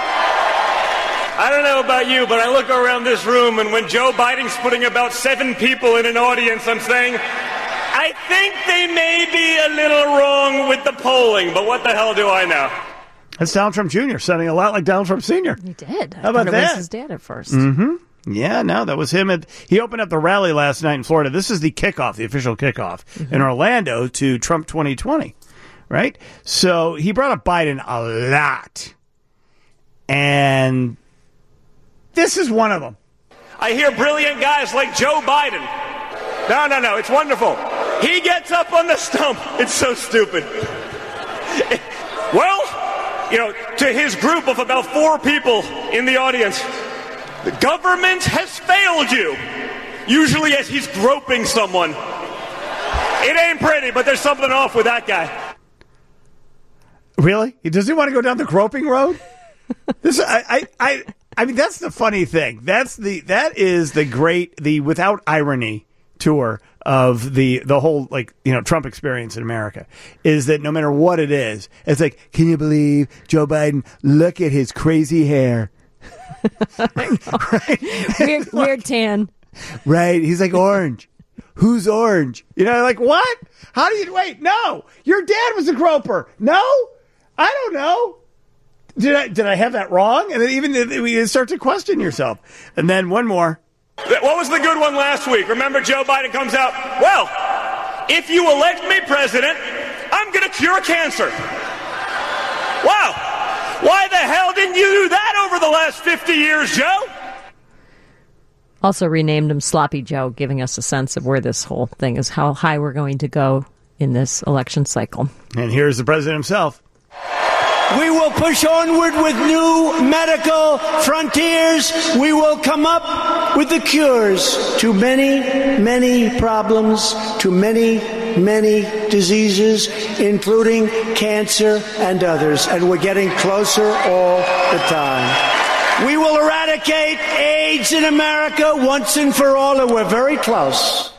I don't know about you, but I look around this room, and when Joe Biden's putting about 7 people in an audience, I'm saying, I think they may be a little wrong with the polling, but what the hell do I know? That's Donald Trump Jr. sounding a lot like Donald Trump Sr. He did. How about it that? was his dad at first. Mm-hmm. Yeah, no, that was him. He opened up the rally last night in Florida. This is the kickoff, the official kickoff in Orlando to Trump 2020, right? So he brought up Biden a lot. And... this is one of them. I hear brilliant guys like Joe Biden. No, it's wonderful. He gets up on the stump. It's so stupid. Well, to his group of about 4 people in the audience, the government has failed you. Usually as he's groping someone. It ain't pretty, but there's something off with that guy. Really? Does he want to go down the groping road? I mean, that's the funny thing. That is the without irony tour of the whole, Trump experience in America, is that no matter what it is, it's like, can you believe Joe Biden? Look at his crazy hair. Right? Weird tan. Right. He's like orange. Who's orange? Like what? How do you wait? No, your dad was a groper. No, I don't know. Did I have that wrong? And then even you start to question yourself. And then one more. What was the good one last week? Remember, Joe Biden comes out, well, if you elect me president, I'm going to cure cancer. Wow. Why the hell didn't you do that over the last 50 years, Joe? Also renamed him Sloppy Joe, giving us a sense of where this whole thing is, how high we're going to go in this election cycle. And here's the president himself. We will push onward with new medical frontiers. We will come up with the cures to many, many problems, to many, many diseases, including cancer and others. And we're getting closer all the time. We will eradicate AIDS in America once and for all, and we're very close.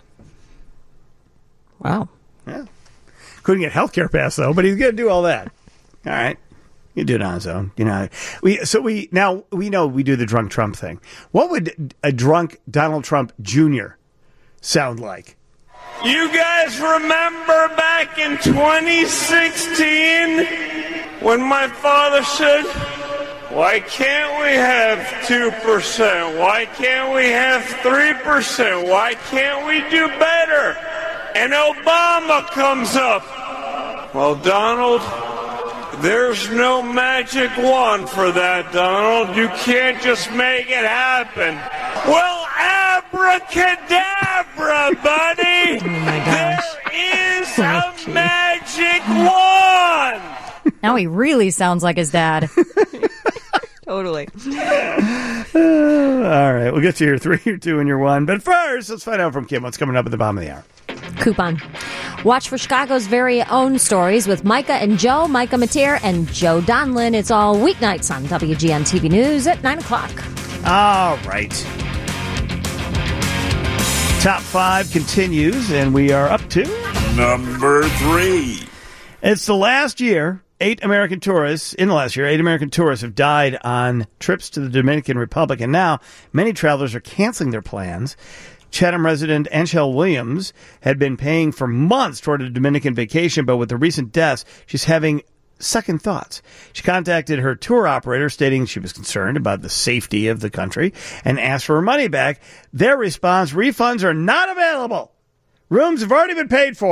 Wow. Yeah. Couldn't get health care passed, though, but he's going to do all that. All right. You do it on his own. We know we do the drunk Trump thing. What would a drunk Donald Trump Jr. sound like? You guys remember back in 2016 when my father said, why can't we have 2%? Why can't we have 3%? Why can't we do better? And Obama comes up. Well, Donald, there's no magic wand for that, Donald. You can't just make it happen. Well, abracadabra, buddy. Oh, my gosh. There is a magic wand. Now he really sounds like his dad. Totally. All right. We'll get to your 3, your 2, and your 1. But first, let's find out from Kim what's coming up at the bottom of the hour. Coupon. Watch for Chicago's very own stories with Micah and Joe, Micah Mateer, and Joe Donlin. It's all weeknights on WGN TV News at 9 o'clock. All right. Top 5 continues, and we are up to number 3. It's the last year. 8 American tourists have died on trips to the Dominican Republic, and now many travelers are canceling their plans. Chatham resident Anshel Williams had been paying for months toward a Dominican vacation, but with the recent deaths, she's having second thoughts. She contacted her tour operator, stating she was concerned about the safety of the country and asked for her money back. Their response, refunds are not available. Rooms have already been paid for.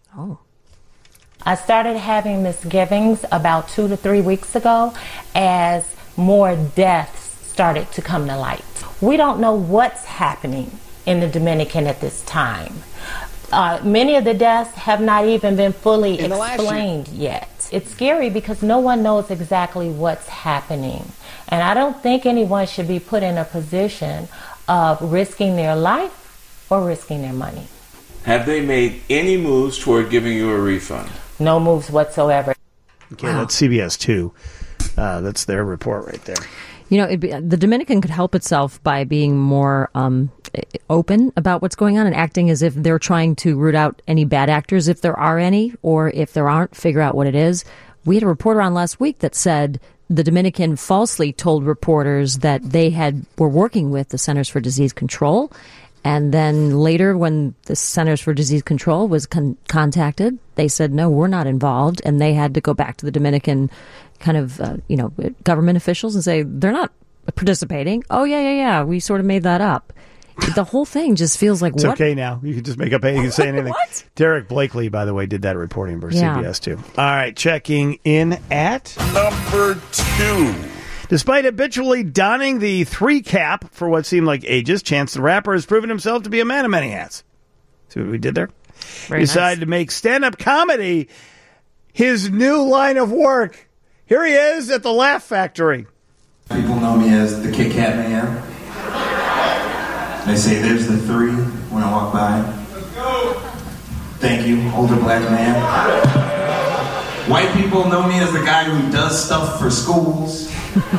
Oh. I started having misgivings about 2 to 3 weeks ago as more deaths started to come to light. We don't know what's happening in the Dominican at this time. Many of the deaths have not even been fully explained yet. It's scary because no one knows exactly what's happening. And I don't think anyone should be put in a position of risking their life or risking their money. Have they made any moves toward giving you a refund? No moves whatsoever. Okay, that's CBS 2. That's their report right there. You know, the Dominican could help itself by being more open about what's going on and acting as if they're trying to root out any bad actors, if there are any, or if there aren't, figure out what it is. We had a reporter on last week that said the Dominican falsely told reporters that they were working with the Centers for Disease Control. And then later, when the Centers for Disease Control was contacted, they said, no, we're not involved. And they had to go back to the Dominican kind of, government officials and say, they're not participating. Oh, yeah. We sort of made that up. The whole thing just feels like, it's what? okay now. You can just make up anything. You can say anything. What? Derek Blakely, by the way, did that reporting for Yeah. CBS 2. All right, checking in at number 2. Despite habitually donning the 3 cap for what seemed like ages, Chance the Rapper has proven himself to be a man of many hats. See what we did there? Very He decided to make stand-up comedy his new line of work. Here he is at the Laugh Factory. People know me as the Kit Kat Man. They say there's the 3 when I walk by. Let's go. Thank you, older black man. White people know me as the guy who does stuff for schools.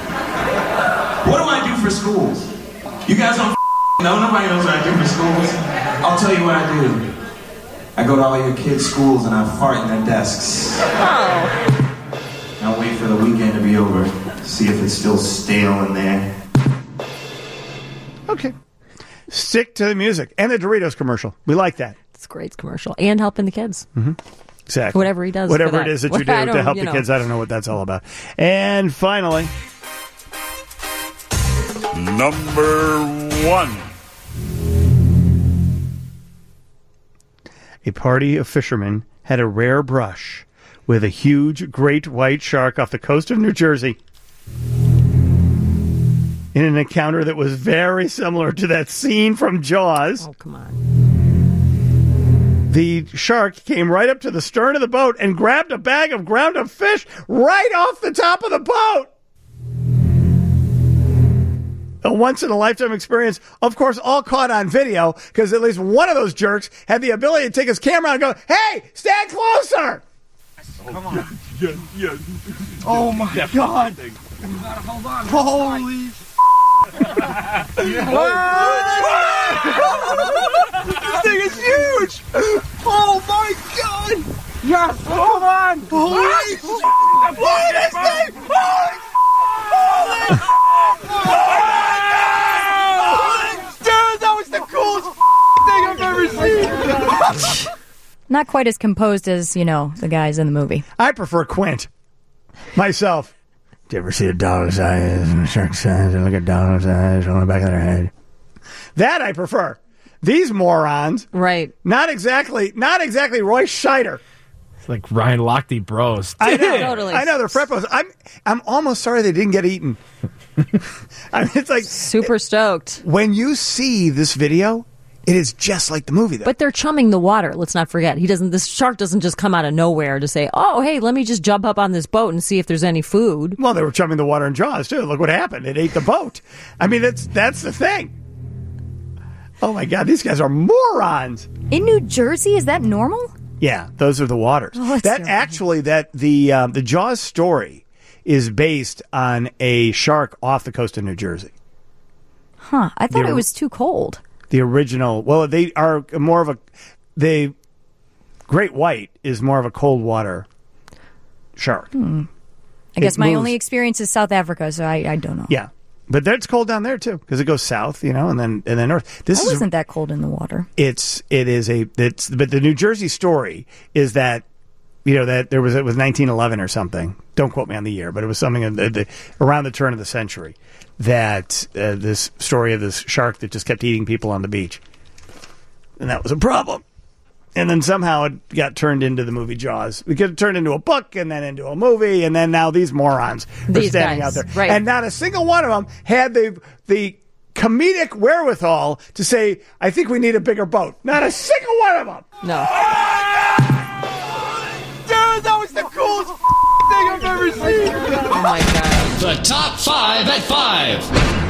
What do I do for schools? You guys don't know? Nobody knows what I do for schools. I'll tell you what I do. I go to all your kids' schools and I fart in their desks. Oh. I'll wait for the weekend to be over, see if it's still stale in there. Okay. Stick to the music. And the Doritos commercial. We like that. It's a great commercial. And helping the kids. Mm-hmm. Exactly. Whatever he does. Whatever for it that. is that you do to help the kids. I don't know what that's all about. And finally, number 1. A party of fishermen had a rare brush with a huge great white shark off the coast of New Jersey in an encounter that was very similar to that scene from Jaws. Oh, come on. The shark came right up to the stern of the boat and grabbed a bag of ground up fish right off the top of the boat. A once-in-a-lifetime experience, of course, all caught on video, because at least one of those jerks had the ability to take his camera and go, hey, stand closer! Come on. Yes. Oh, my God. Hold on. Holy This thing is huge! Oh my God! Yes! Hold on! Holy shit! Look at this thing! Holy dude, that was the coolest thing I've ever seen! Not quite as composed as, the guys in the movie. I prefer Quint. Myself. Did you ever see a dog's eyes and a shark's eyes and look at dog's eyes on the back of their head? That I prefer. These morons. Right. Not exactly Roy Scheider. It's like Ryan Lochte bros. I know. Totally. I know, they're frat bros. I'm almost sorry they didn't get eaten. It's like super stoked. When you see this video, it is just like the movie, though. But they're chumming the water. Let's not forget. This shark doesn't just come out of nowhere to say, oh, hey, let me just jump up on this boat and see if there's any food. Well, they were chumming the water in Jaws, too. Look what happened. It ate the boat. I mean, that's the thing. Oh, my God. These guys are morons. In New Jersey, is that normal? Yeah, those are the waters. Oh, the Jaws story is based on a shark off the coast of New Jersey. Huh. I thought it was too cold. The original, well, they are more of the great white is more of a cold water shark. I guess my only experience is South Africa, so I don't know. Yeah, but it's cold down there too because it goes south, and then north. It wasn't that cold in the water. But the New Jersey story is that that it was 1911 or something. Don't quote me on the year, but it was something around the turn of the century. That this story of this shark that just kept eating people on the beach. And that was a problem. And then somehow it got turned into the movie Jaws. It got turned into a book and then into a movie, and then now these morons are standing out there. Right. And not a single one of them had the comedic wherewithal to say, I think we need a bigger boat. Not a single one of them. No. Dude, that was the coolest thing I've ever seen. Oh, my God. The top 5 at 5.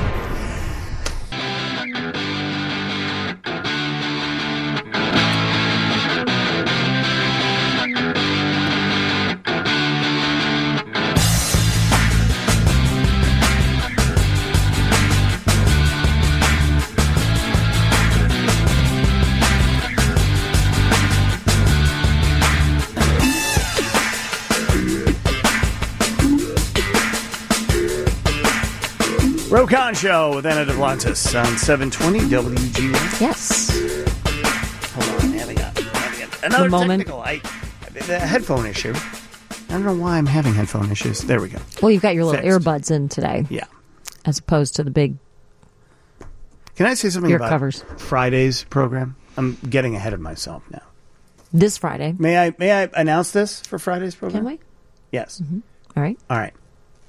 Rokon Show with Anna Duplantis on 720 WGN. Yes. Hold on, having another moment. technical. The headphone issue. I don't know why I'm having headphone issues. There we go. Well, you've got your little Fixed. earbuds in today. Yeah. As opposed to the big Can I say something ear about covers. Friday's program? I'm getting ahead of myself now. This Friday. May I announce this for Friday's program? Can we? Yes. All right. All right.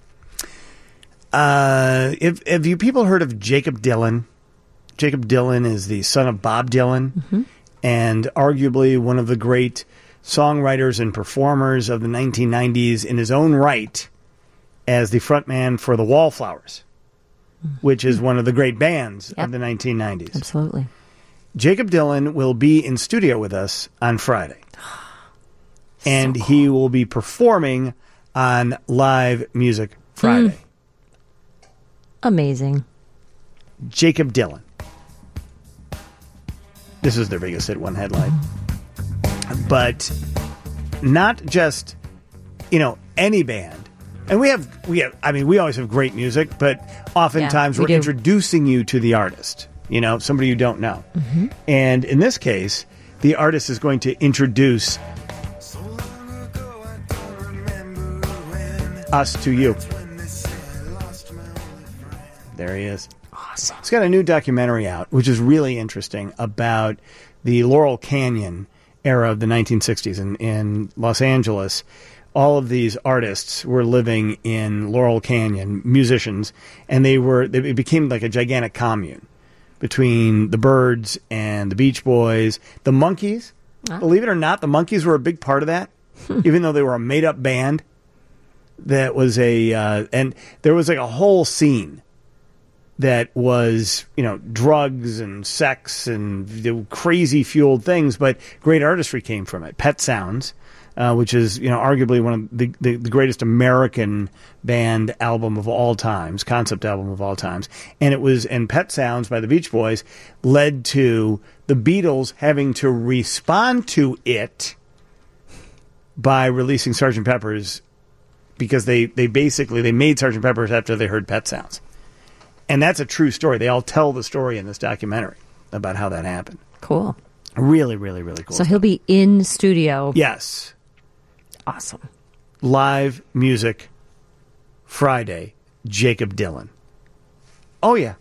Have you people heard of Jacob Dylan? Jacob Dylan is the son of Bob Dylan and arguably one of the great songwriters and performers of the 1990s in his own right as the frontman for the Wallflowers, which is one of the great bands of the 1990s. Absolutely. Jacob Dylan will be in studio with us on Friday. And he will be performing on Live Music Friday. Amazing. Jacob Dylan. This is their biggest hit, one headline. But not just, any band. And we always have great music, but oftentimes we we're do. introducing you to the artist, somebody you don't know. And in this case, the artist is going to introduce us to you. There he is. Awesome. He's got a new documentary out, which is really interesting, about the Laurel Canyon era of the 1960s in Los Angeles. All of these artists were living in Laurel Canyon, musicians, and it became like a gigantic commune between the Byrds and the Beach Boys, the Monkees. Believe it or not, the Monkees were a big part of that, even though they were a made-up band. That was and there was like a whole scene that was, drugs and sex and crazy fueled things, but great artistry came from it. Pet Sounds, which is, arguably one of the greatest American band album of all times, concept album of all times. And Pet Sounds by the Beach Boys led to the Beatles having to respond to it by releasing Sgt. Pepper's, because they made Sgt. Pepper's after they heard Pet Sounds. And that's a true story. They all tell the story in this documentary about how that happened. Cool. Really, really, really cool. So he'll be in studio. Yes. Awesome. Live Music Friday, Jacob Dylan. Oh, yeah.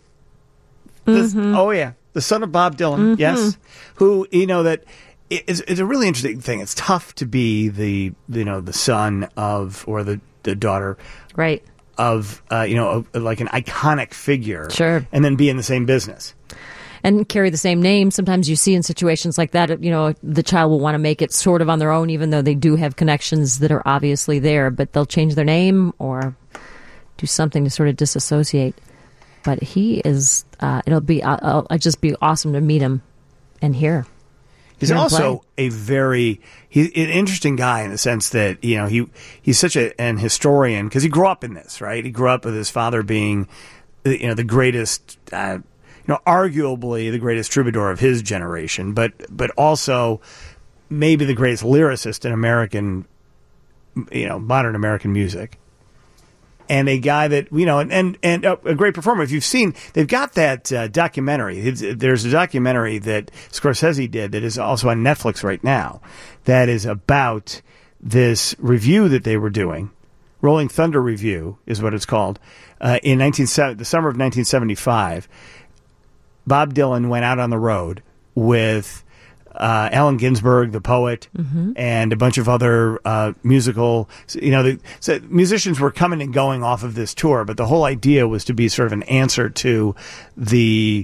Oh, yeah. The son of Bob Dylan, yes. Who, that it's a really interesting thing. It's tough to be the son of, or the daughter. Right. Of, like an iconic figure. Sure. And then be in the same business. And carry the same name. Sometimes you see in situations like that, the child will want to make it sort of on their own, even though they do have connections that are obviously there, but they'll change their name or do something to sort of disassociate. But he is, it'll just be awesome to meet him and hear. He's also an interesting guy in the sense that, he's such an historian because he grew up in this, right? He grew up with his father being, the greatest, arguably the greatest troubadour of his generation, but also maybe the greatest lyricist in American, modern American music. And a guy that, and a great performer. If you've seen, they've got that documentary. There's a documentary that Scorsese did that is also on Netflix right now that is about this review that they were doing. Rolling Thunder Review is what it's called. In the summer of 1975, Bob Dylan went out on the road with Allen Ginsberg, the poet, and a bunch of other musical. So musicians were coming and going off of this tour, but the whole idea was to be sort of an answer to the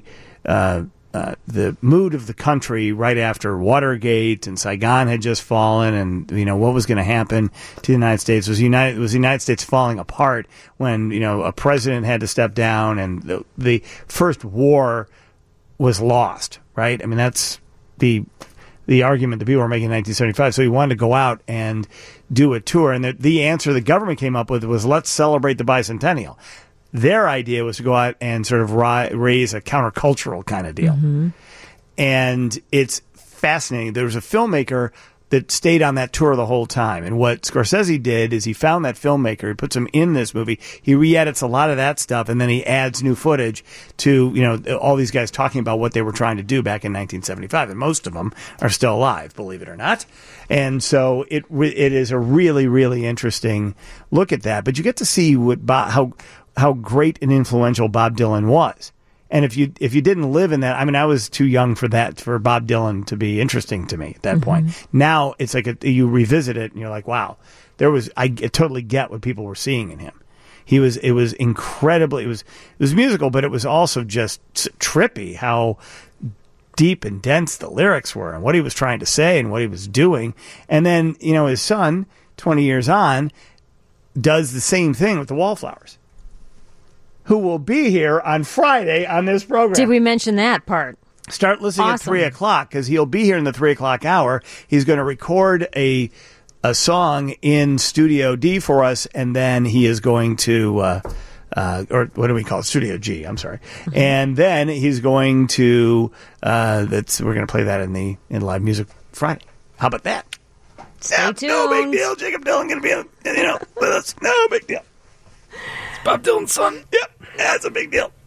mood of the country right after Watergate and Saigon had just fallen, and what was going to happen to the United States. Was the United States falling apart when a president had to step down and the first war was lost, right? I mean, that's the argument that people were making in 1975. So he wanted to go out and do a tour, and the answer the government came up with was, let's celebrate the bicentennial. Their idea was to go out and sort of raise a countercultural kind of deal. And it's fascinating. There was a filmmaker that stayed on that tour the whole time. And what Scorsese did is he found that filmmaker, he puts him in this movie, he re-edits a lot of that stuff, and then he adds new footage to, all these guys talking about what they were trying to do back in 1975. And most of them are still alive, believe it or not. And so it is a really, really interesting look at that. But you get to see how great and influential Bob Dylan was. And if you didn't live in that, I mean, I was too young for Bob Dylan to be interesting to me at that point. Now it's like you revisit it and you're like, wow, I totally get what people were seeing in him. It was incredibly, it was musical, but it was also just trippy how deep and dense the lyrics were and what he was trying to say and what he was doing. And then, his son, 20 years on, does the same thing with the Wallflowers, who will be here on Friday on this program. Did we mention that part? Start listening at 3 o'clock, because he'll be here in the 3 o'clock hour. He's going to record a song in Studio D for us, and then he is going to, or what do we call it? Studio G, I'm sorry. And then he's going to, we're going to play that in Live Music Friday. How about that? Stay tuned. No big deal. Jacob Dylan going to be, with us. No big deal. Bob Dylan's son. Yep, that's a big deal.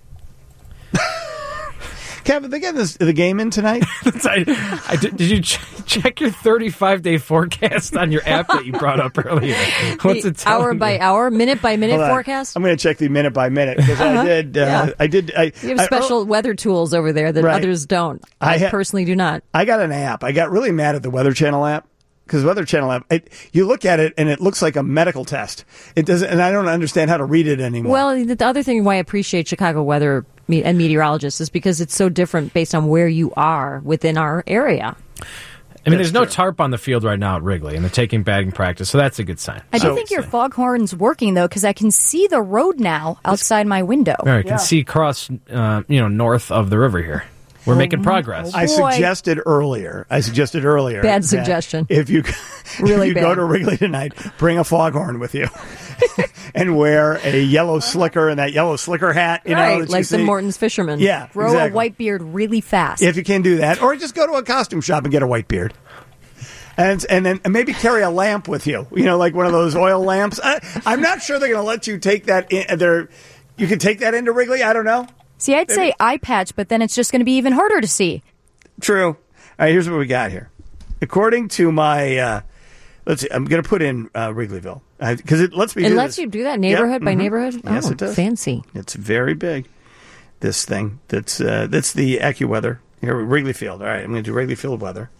Kevin, they get the game in tonight? Did you check your 35-day forecast on your app that you brought up earlier? What's it telling hour by hour, minute by minute forecast? I'm going to check the minute by minute because I did. You have special weather tools over there that others don't. I personally do not. I got an app. I got really mad at the Weather Channel app. Because Weather Channel app, you look at it and it looks like a medical test. It doesn't, and I don't understand how to read it anymore. Well, the other thing why I appreciate Chicago weather and meteorologists is because it's so different based on where you are within our area. I mean, there's no tarp on the field right now at Wrigley, and they're taking batting practice, so that's a good sign. I do think your foghorn's working, though, because I can see the road now outside my window. All right, I can see across, north of the river here. We're making progress. I suggested earlier. Bad suggestion. If you go to Wrigley tonight, bring a foghorn with you, and wear a yellow slicker and that yellow slicker hat. Like the Morton's fisherman. Yeah, grow a white beard really fast. If you can do that, or just go to a costume shop and get a white beard. And then maybe carry a lamp with you. Like one of those oil lamps. I'm not sure they're going to let you take that in. You can take that into Wrigley. I don't know. See, I'd say eye patch, but then it's just going to be even harder to see. True. All right, here's what we got here. According to my, let's see, I'm going to put in Wrigleyville because it lets me. It lets you do that neighborhood by neighborhood. Yes, it does. Fancy. It's very big. This thing that's the AccuWeather here, Wrigley Field. All right, I'm going to do Wrigley Field weather,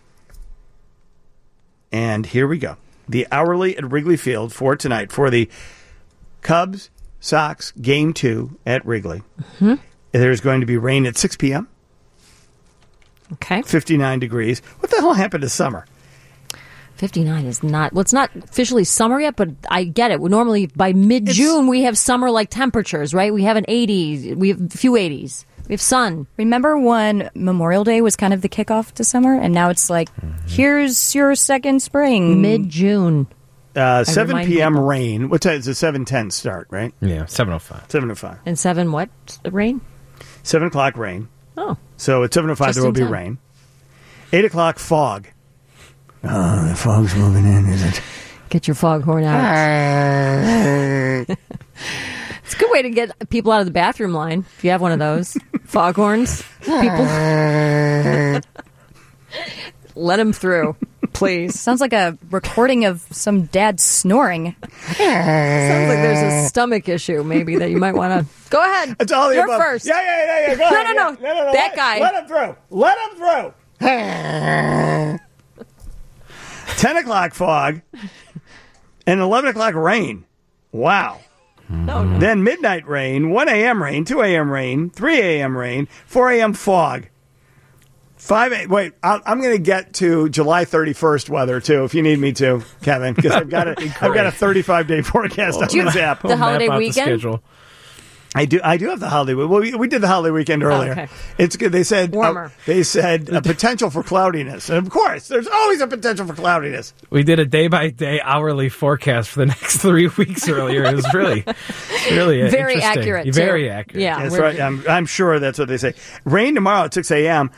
and here we go. The hourly at Wrigley Field for tonight for the Cubs. Sox, Game 2 at Wrigley. There's going to be rain at 6 p.m. Okay. 59 degrees. What the hell happened to summer? 59 is not... Well, it's not officially summer yet, but I get it. Normally, by mid-June, we have summer-like temperatures, right? We have an 80s. We have a few 80s. We have sun. Remember when Memorial Day was kind of the kickoff to summer? And now it's like, here's your second spring. Mid-June. 7 p.m. rain. What time is it? 7:10 start, right? Yeah, 7:05. 7:05. And 7 what? Rain? 7 o'clock rain. Oh. So at 7:05 there will be rain. 8 o'clock fog. Oh, the fog's moving in, is it? Get your foghorn out. It's a good way to get people out of the bathroom line, if you have one of those. Foghorns. People. Let them through. Please. Sounds like a recording of some dad snoring. Sounds like there's a stomach issue, maybe, that you might want to... Go ahead. It's all the You're above. first. Yeah. Go ahead. No. That guy. Let him through. 10 o'clock fog. And 11 o'clock rain. Wow. No. Then midnight rain, 1 a.m. rain, 2 a.m. rain, 3 a.m. rain, 4 a.m. fog. I'm going to get to July 31st weather, too, if you need me to, Kevin, because I've got a 35-day forecast on this app. The holiday weekend? I do have the holiday. Well, we did the holiday weekend earlier. Okay. It's good. They said warmer. A potential for cloudiness, and of course, there's always a potential for cloudiness. We did a day-by-day hourly forecast for the next 3 weeks earlier. It was really very interesting. accurate. Too. Very accurate. Yeah, that's right. I'm sure that's what they say. Rain tomorrow at 6 a.m.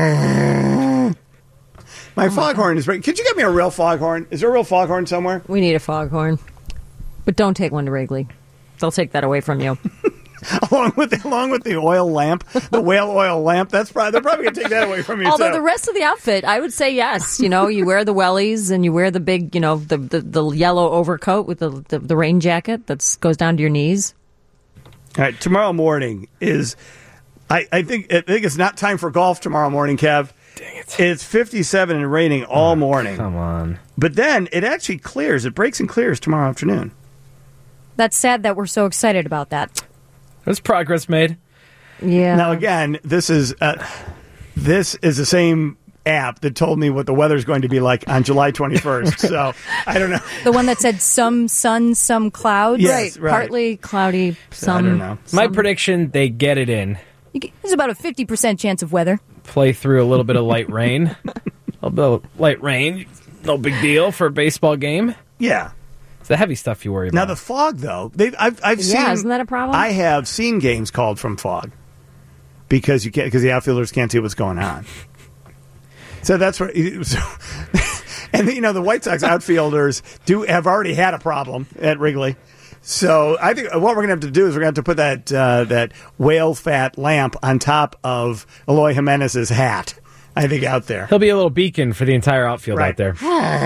My foghorn is breaking. Could you get me a real foghorn? Is there a real foghorn somewhere? We need a foghorn, but don't take one to Wrigley. They'll take that away from you. along with the oil lamp, the whale oil lamp. They're probably going to take that away from you. Although too. the rest of the outfit, I would say yes. You wear the wellies and you wear the big, the yellow overcoat with the rain jacket that goes down to your knees. All right, tomorrow morning is. I think it's not time for golf tomorrow morning, Kev. Dang it! It's 57 and raining all morning. Come on! But then it actually clears. It breaks and clears tomorrow afternoon. That's sad that we're so excited about that. There's progress made. Yeah. Now again, this is the same app that told me what the weather's going to be like on July 21st. So I don't know. The one that said some sun, some clouds. Yes, right. Partly cloudy. Some. I don't know. My prediction: they get it in. There's about a 50% chance of weather. Play through a little bit of light rain. A little bit of light rain. No big deal for a baseball game. Yeah. It's the heavy stuff you worry about. Now the fog, though, I've seen. Yeah, isn't that a problem? I have seen games called from fog because the outfielders can't see what's going on. So that's what. And the White Sox outfielders have already had a problem at Wrigley. So I think what we're going to have to do is we're going to have to put that whale fat lamp on top of Eloy Jimenez's hat. I think out there. He'll be a little beacon for the entire outfield out there.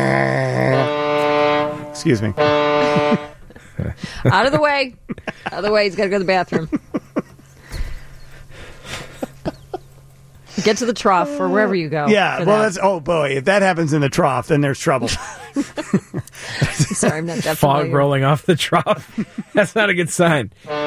Excuse me. Out of the way. Out of the way. He's got to go to the bathroom. Get to the trough or wherever you go. Yeah, well, oh boy, if that happens in the trough, then there's trouble. Sorry, I'm not that Fog familiar. rolling off the trough. That's not a good sign.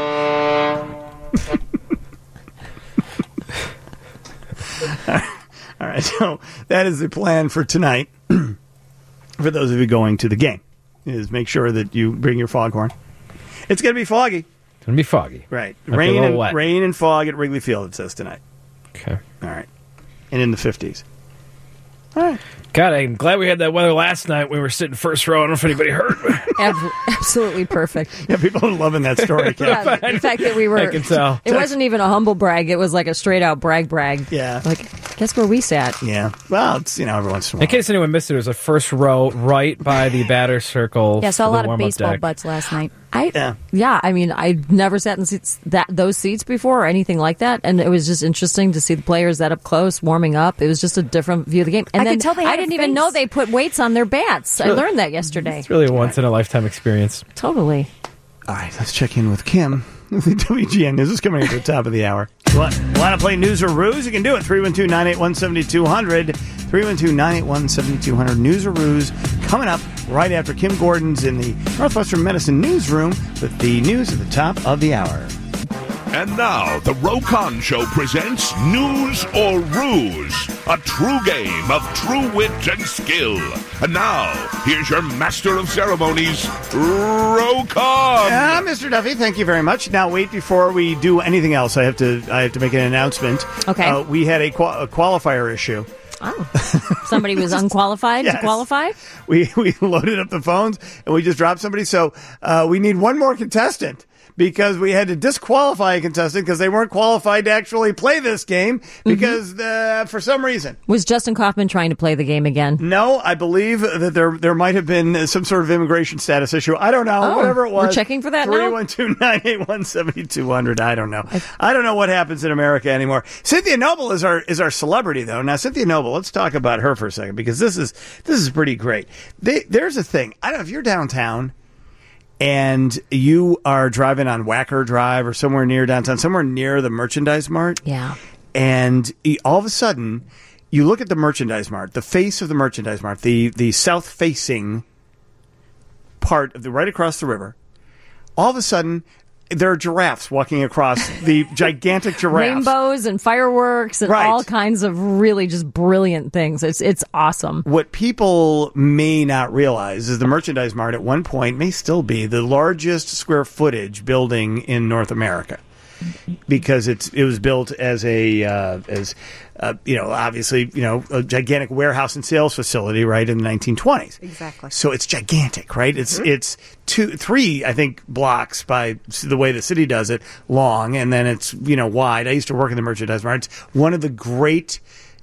All right, so that is the plan for tonight. For those of you going to the game, is make sure that you bring your foghorn. It's going to be foggy. It's going to be foggy. Right. Might be a little wet. Rain and fog at Wrigley Field, it says tonight. Okay. All right. And in the 50s. All right. God, I'm glad we had that weather last night. We were sitting first row. I don't know if anybody heard. Absolutely perfect. Yeah, people are loving that story. Yeah, the fact that we were. I can tell. It wasn't even a humble brag. It was like a straight out brag. Yeah. Like, guess where we sat? Yeah. Well, it's, every once in a while. In case anyone missed it, it was a first row right by the batter circle. Yeah, I saw a for the lot of warm-up baseball deck. butts last night. Yeah, I mean, I've never sat in those seats before or anything like that, and it was just interesting to see the players that up close warming up. It was just a different view of the game. And I then could tell they had I a didn't even face. know they put weights on their bats. I learned that yesterday. It's really a once-in-a-lifetime experience. Totally. All right, let's check in with Kim. The WGN News is coming at the top of the hour. Want to play News or Ruse? You can do it. 312-981-7200. 312-981-7200. News or Ruse coming up right after Kim Gordon's in the Northwestern Medicine Newsroom with the news at the top of the hour. And now, the Rokon Show presents News or Ruse, a true game of true wit and skill. And now, here's your master of ceremonies, Rokon. Mr. Duffy, thank you very much. Now, wait, before we do anything else, I have to make an announcement. Okay. We had a qualifier issue. Oh. Somebody was unqualified Yes. to qualify? We loaded up the phones, and we just dropped somebody. So we need one more contestant, because we had to disqualify a contestant because they weren't qualified to actually play this game because for some reason. Was Justin Kaufman trying to play the game again? No, I believe that there might have been some sort of immigration status issue. I don't know. Oh, whatever it was. we're checking for that now? 312-981-7200. I don't know. I don't know what happens in America anymore. Cynthia Noble is our celebrity, though. Now, Cynthia Noble, let's talk about her for a second, because this is pretty great. There's a thing. I don't know if you're downtown and you are driving on Wacker Drive or somewhere near downtown, somewhere near the Merchandise Mart. Yeah. And all of a sudden, you look at the Merchandise Mart, the face of the Merchandise Mart, the south-facing part of right across the river. All of a sudden, there are giraffes walking across the gigantic giraffes. Rainbows and fireworks and all kinds of really just brilliant things. It's awesome. What people may not realize is the Merchandise Mart at one point may still be the largest square footage building in North America. Because it was built as obviously, a gigantic warehouse and sales facility, right, in the 1920s. Exactly. So it's gigantic, right? It's 3, I think, blocks by the way the city does it, long, and then it's, wide. I used to work in the Merchandise Mart. It's one of the great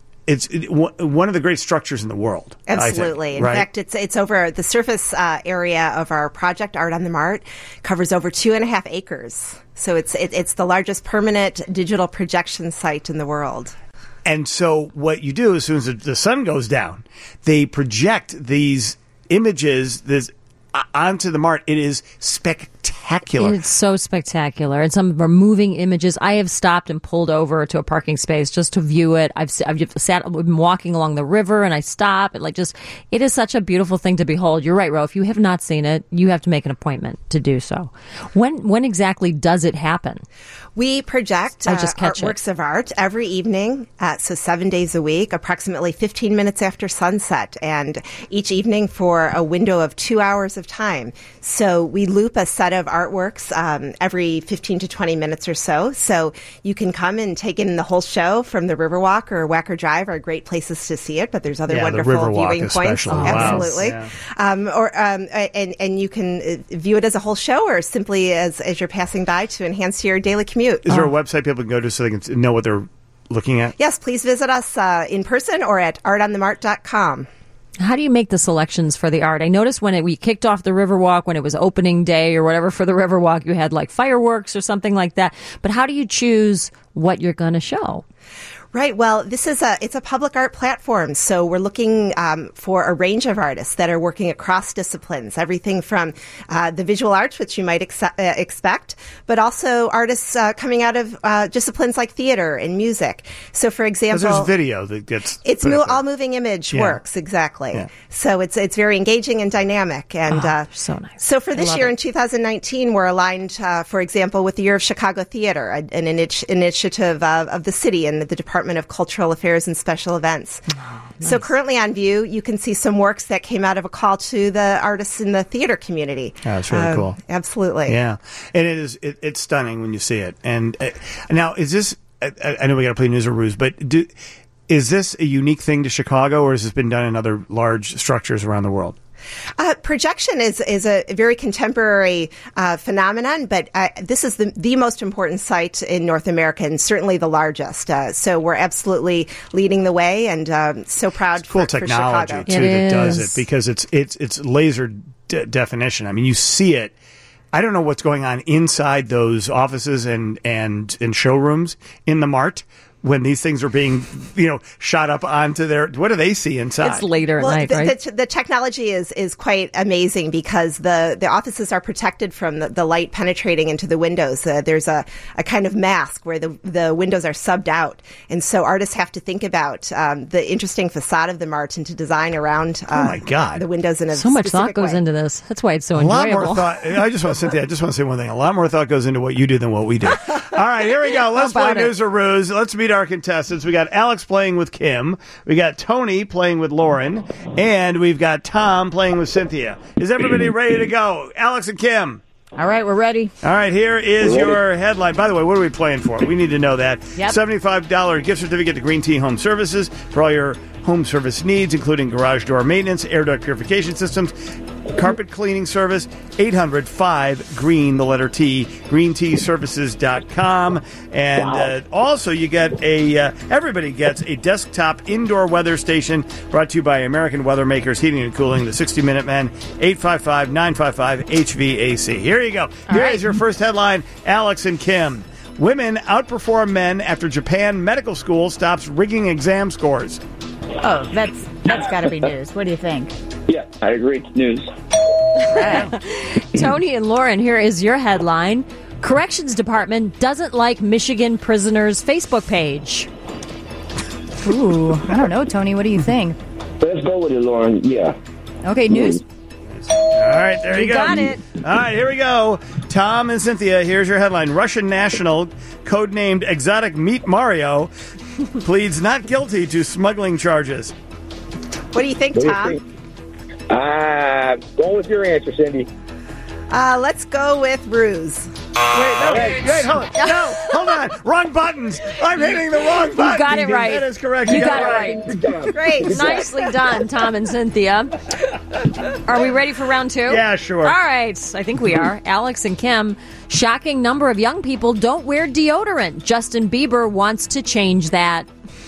structures in the world. Absolutely. In fact, it's over the surface area of our project, Art on the Mart, covers over 2.5 acres. So it's the largest permanent digital projection site in the world. And so what you do as soon as the sun goes down, they project these images onto the Mart. It is spectacular. It's so spectacular. And some of our moving images. I have stopped and pulled over to a parking space just to view it. I've been walking along the river and I stop. It is such a beautiful thing to behold. You're right, Ro. If you have not seen it, you have to make an appointment to do so. When exactly does it happen? We project works of art every evening, so 7 days a week, approximately 15 minutes after sunset, and each evening for a window of 2 hours of time. So we loop a set of artworks every 15 to 20 minutes or so. So you can come and take in the whole show from the Riverwalk or Wacker Drive are great places to see it, but there's other wonderful viewing points. Wow. Absolutely. Yeah. And you can view it as a whole show or simply as you're passing by to enhance your daily commute. Is there a website people can go to so they can know what they're looking at? Yes, please visit us in person or at artonthemart.com. How do you make the selections for the art? I noticed when we kicked off the Riverwalk, when it was opening day or whatever for the Riverwalk, you had like fireworks or something like that. But how do you choose what you're going to show? Right. Well, it's a public art platform. So we're looking for a range of artists that are working across disciplines, everything from the visual arts, which you might expect, but also artists coming out of disciplines like theater and music. So, for example, there's video that gets all moving image works, exactly. Yeah. So it's very engaging and dynamic. And so nice. So for this year in 2019, we're aligned, for example, with the Year of Chicago Theater, an initiative of the city and the Department of Cultural Affairs and Special Events. Oh, nice. So currently on view, you can see some works that came out of a call to the artists in the theater community. Oh, that's really cool. Absolutely. Yeah. And it's stunning when you see it. And now, is this, I know we got to play News or Ruse, but is this a unique thing to Chicago, or has this been done in other large structures around the world? Projection is a very contemporary phenomenon, but this is the most important site in North America and certainly the largest. So we're absolutely leading the way, and so proud for technology for Chicago too that does it, because it's laser definition. I mean, you see it. I don't know what's going on inside those offices and showrooms in the Mart when these things are being, shot up onto what do they see inside? It's later at night, right? The technology is quite amazing because the offices are protected from the light penetrating into the windows. There's a kind of mask where the windows are subbed out. And so artists have to think about the interesting facade of the Mart and to design around oh my God. the windows in a so much thought goes way. into this. That's why it's so a enjoyable. Lot more thought. I just want to say one thing. A lot more thought goes into what you do than what we do. All right, here we go. Let's play News or Ruse. Let's meet our contestants. We got Alex playing with Kim. We got Tony playing with Lauren. And we've got Tom playing with Cynthia. Is everybody ready to go? Alex and Kim. All right, we're ready. All right, here is your headline. By the way, what are we playing for? We need to know that. Yep. $75 gift certificate to Green Tea Home Services for all your home service needs, including garage door maintenance, air duct purification systems, carpet cleaning service. 800-5-GREEN, the letter T, greenteaservices.com. And also you get everybody gets a desktop indoor weather station brought to you by American Weather Makers Heating and Cooling, the 60-Minute Men, 855-955-HVAC. Here you go. Here is your first headline, Alex and Kim. Women outperform men after Japan medical school stops rigging exam scores. Oh, that's got to be news. What do you think? Yeah, I agree. It's news. Tony and Lauren, here is your headline. Corrections Department doesn't like Michigan prisoners' Facebook page. Ooh, I don't know, Tony. What do you think? Let's go with it, Lauren. Yeah. Okay, news. All right, there you go. got it. All right, here we go. Tom and Cynthia, here's your headline. Russian national, codenamed Exotic Meat Mario, pleads not guilty to smuggling charges. What do you think, Tom? Go with your answer, Cindy. Let's go with ruse. Wait, hold on. No, hold on. Wrong buttons. I'm hitting the wrong button. You got it right. That is correct. You got it right. Great. Nicely done, Tom and Cynthia. Are we ready for round 2? Yeah, sure. All right. I think we are. Alex and Kim, shocking number of young people don't wear deodorant. Justin Bieber wants to change that.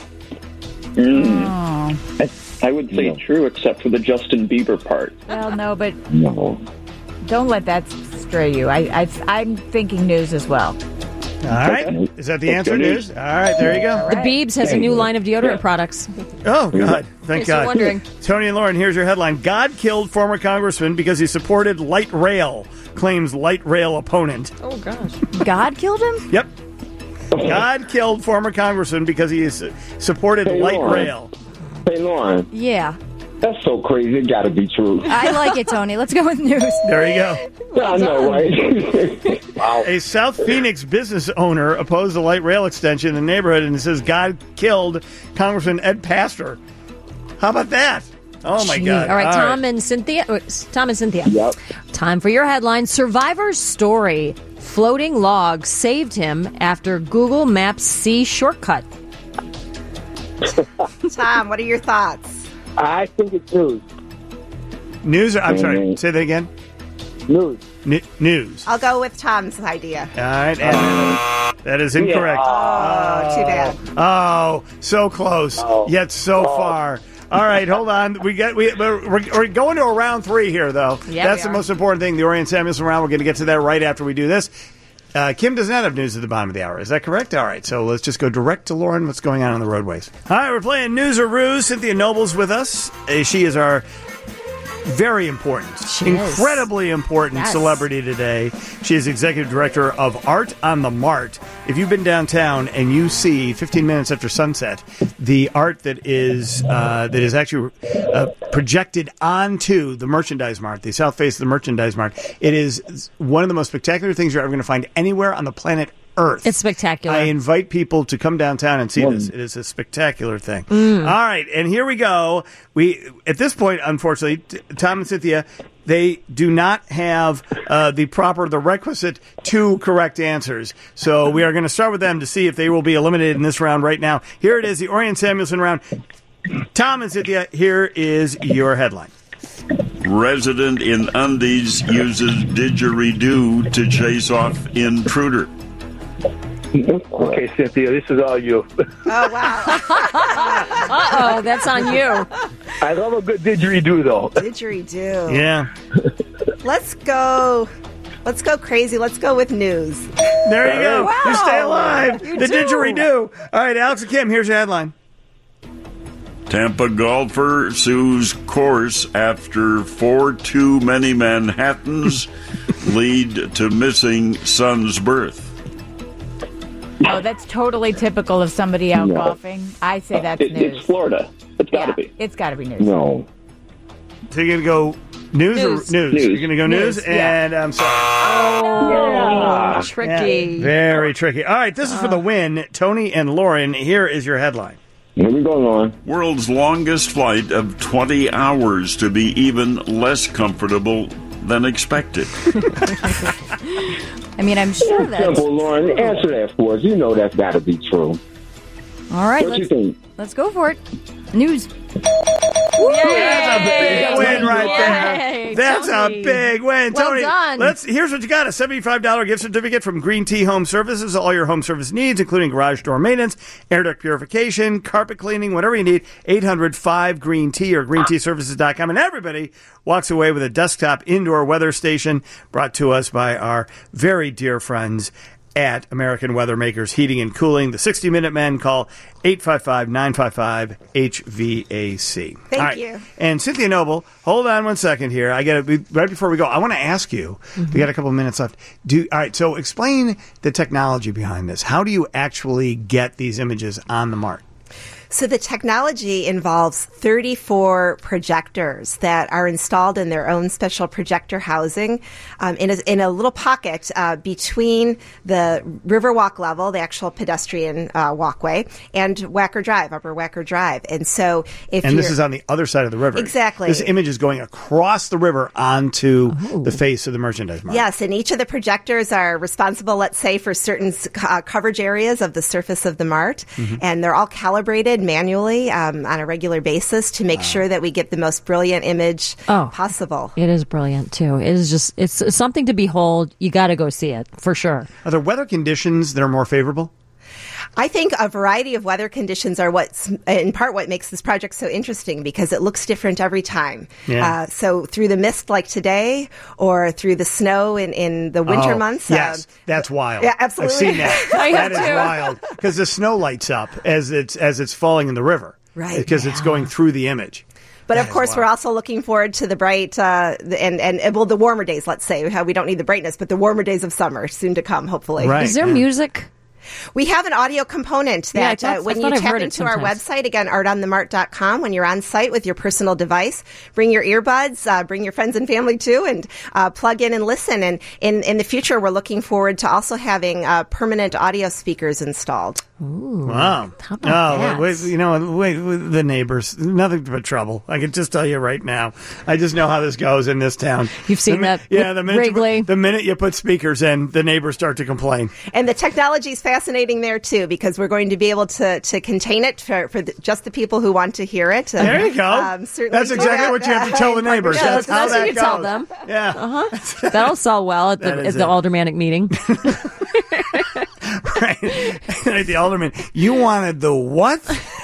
I would say true, except for the Justin Bieber part. Well, no, but No. don't let that stray you. I'm thinking news as well. All right. Is that the answer, news? All right, there you go. The Biebs has a new line of deodorant products. Oh, God. Thank In case you're God. wondering. Tony and Lauren, here's your headline. God killed former congressman because he supported light rail, claims light rail opponent. Oh, gosh. God killed him? Yep. God killed former congressman because he supported light Lauren. rail. Hey, Lauren. Yeah. That's so crazy. It got to be true. I like it, Tony. Let's go with news. There you go. I know, right? Wow. A South Phoenix business owner opposed the light rail extension in the neighborhood and says God killed Congressman Ed Pastor. How about that? Oh, my Gee. God. All right, Tom and Cynthia. Yep. Time for your headline. Survivor's story. Floating log saved him after Google Maps C shortcut. Tom, what are your thoughts? I think it's news. News? I'm sorry. Say that again. News. News. I'll go with Tom's idea. All right. And that is incorrect. Oh, too bad. Oh, so close, yet so far. All right, hold on. We're going to a round 3 here, though. Yeah, that's the most important thing. The Orion Samuelson round. We're going to get to that right after we do this. Kim does not have news at the bottom of the hour. Is that correct? All right, so let's just go direct to Lauren. What's going on the roadways? All right, we're playing News or Ruse. Cynthia Noble's with us. She is our very important, incredibly important celebrity today. She is executive director of Art on the Mart. If you've been downtown and you see 15 minutes after sunset, the art that is actually projected onto the Merchandise Mart, the south face of the Merchandise Mart, it is one of the most spectacular things you're ever going to find anywhere on the planet Earth. It's spectacular. I invite people to come downtown and see this. It is a spectacular thing. All right, and here we go. We at this point, unfortunately, Tom and Cynthia, they do not have the requisite 2 correct answers. So we are going to start with them to see if they will be eliminated in this round right now. Here it is, the Orion Samuelson round. Tom and Cynthia, here is your headline. Resident in undies uses didgeridoo to chase off intruder. Okay, Cynthia, this is all you. Oh, wow. Uh-oh, that's on you. I love a good didgeridoo, though. Didgeridoo. Yeah. Let's go crazy. Let's go with news. There you go. Wow. You stay alive. The didgeridoo. All right, Alex and Kim, here's your headline. Tampa golfer sues course after 4 too many Manhattans lead to missing son's birth. Oh, that's totally typical of somebody out golfing. I say that's news. It's Florida. It's got to be. It's got to be news. No. So you're going to go news or news? You're going to go news? And I'm sorry. Oh, tricky. Yeah, very tricky. All right, this is for the win. Tony and Lauren, here is your headline. Here we go, Lauren. World's longest flight of 20 hours to be even less comfortable than expected. I mean, I'm sure that's simple, Lauren. Answer that for us. You know that's got to be true. All right. What you think? Let's go for it. News. That's a big win right there. That's a big win. Well Tony, done. Here's what you got. A $75 gift certificate from Green Tea Home Services. All your home service needs, including garage door maintenance, air duct purification, carpet cleaning, whatever you need. 800-5-GREEN-TEA or greenteaservices.com. And everybody walks away with a desktop indoor weather station brought to us by our very dear friends at American Weather Makers Heating and Cooling. The 60-Minute Men. Call 855-955-HVAC. Thank you. And Cynthia Noble, hold on one second here. I got to right before we go. I want to ask you. We got a couple of minutes left. All right. So explain the technology behind this. How do you actually get these images on the Mart? So the technology involves 34 projectors that are installed in their own special projector housing in a little pocket between the Riverwalk level, the actual pedestrian walkway, and Wacker Drive, Upper Wacker Drive. And so this is on the other side of the river. Exactly. This image is going across the river onto the face of the merchandise mart. Yes, and each of the projectors are responsible, let's say, for certain coverage areas of the surface of the mart, and they're all calibrated manually on a regular basis to make sure that we get the most brilliant image possible. It is brilliant, too. It is just, it's something to behold. You got to go see it, for sure. Are there weather conditions that are more favorable? I think a variety of weather conditions are what's, in part, what makes this project so interesting because it looks different every time. Yeah. So through the mist like today or through the snow in the winter months. Yes, that's wild. Yeah, absolutely. I've seen that. That is wild because the snow lights up as it's falling in the river. Right. Because it's going through the image. But of course, we're also looking forward to the bright the warmer days, let's say. We don't need the brightness, but the warmer days of summer soon to come, hopefully. Right. Is there music? We have an audio component that when you tap into our website, again, artonthemart.com, when you're on site with your personal device, bring your earbuds, bring your friends and family too, and plug in and listen. And in the future, we're looking forward to also having permanent audio speakers installed. Ooh. Wow. How about that? The neighbors, nothing but trouble. I can just tell you right now. I just know how this goes in this town. You've seen that Wrigley. The minute you put speakers in, the neighbors start to complain. And the technology is fascinating there, too, because we're going to be able to contain it for just the people who want to hear it. There you go. That's exactly what you have to tell the neighbors. That's how that goes. Tell them. Yeah. That'll sell well at the aldermanic meeting. Right. The alderman, you wanted the what?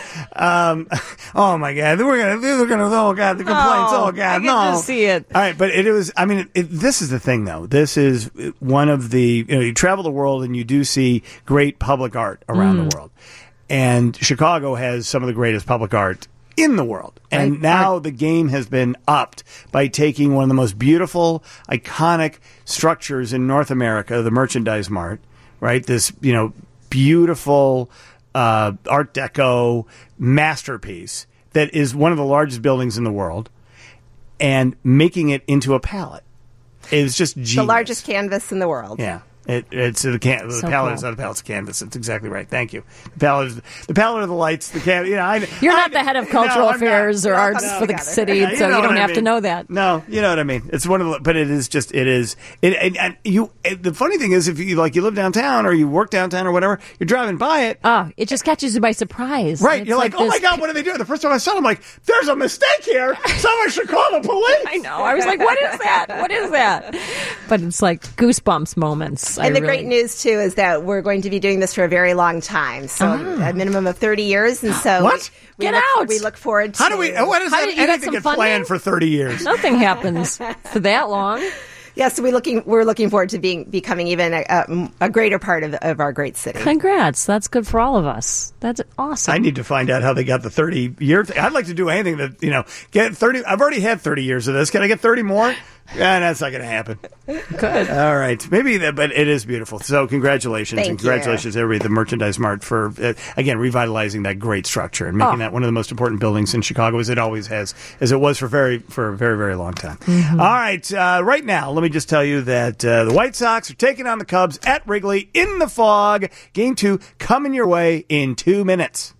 Oh my God! They're gonna. Oh God! The complaints. Oh God! I can just see it. All right, but it was. I mean, this is the thing, though. This is one of the. You travel the world and you do see great public art around the world, and Chicago has some of the greatest public art in the world. And now the game has been upped by taking one of the most beautiful, iconic structures in North America, the Merchandise Mart. Right, this beautiful Art Deco masterpiece that is one of the largest buildings in the world, and making it into a palette. It's just genius. The largest canvas in the world. Yeah. It's the palette is not a palette, it's a canvas. That's exactly right. Thank you. The palette of the lights. The You're not the head of cultural affairs or arts for the city, so you don't have to know that. No, you know what I mean. It's one of the, but it is just it is. And the funny thing is, if you live downtown or you work downtown or whatever, you're driving by it. It just catches you by surprise. Right. You're like, oh my God, what are they doing? The first time I saw it, I'm like, there's a mistake here. Someone should call the police. I know. I was like, what is that? What is that? But it's like goosebumps moments. And the great news, too, is that we're going to be doing this for a very long time. So a minimum of 30 years. And so what? We look forward to... What is that? Anything get planned for 30 years? Nothing happens for that long. Yes, we're looking forward to becoming even a greater part of our great city. Congrats. That's good for all of us. That's awesome. I need to find out how they got the 30-year thing. I'd like to do anything that, get 30. I've already had 30 years of this. Can I get 30 more? Yeah, that's not going to happen. Good. All right. Maybe that, but it is beautiful. So congratulations. Congratulations to everybody at the Merchandise Mart for, again, revitalizing that great structure and making that one of the most important buildings in Chicago, as it always has, as it was for a very, very long time. Mm-hmm. All right. Right now, let me just tell you that the White Sox are taking on the Cubs at Wrigley in the fog. Game 2 coming your way in 2 minutes.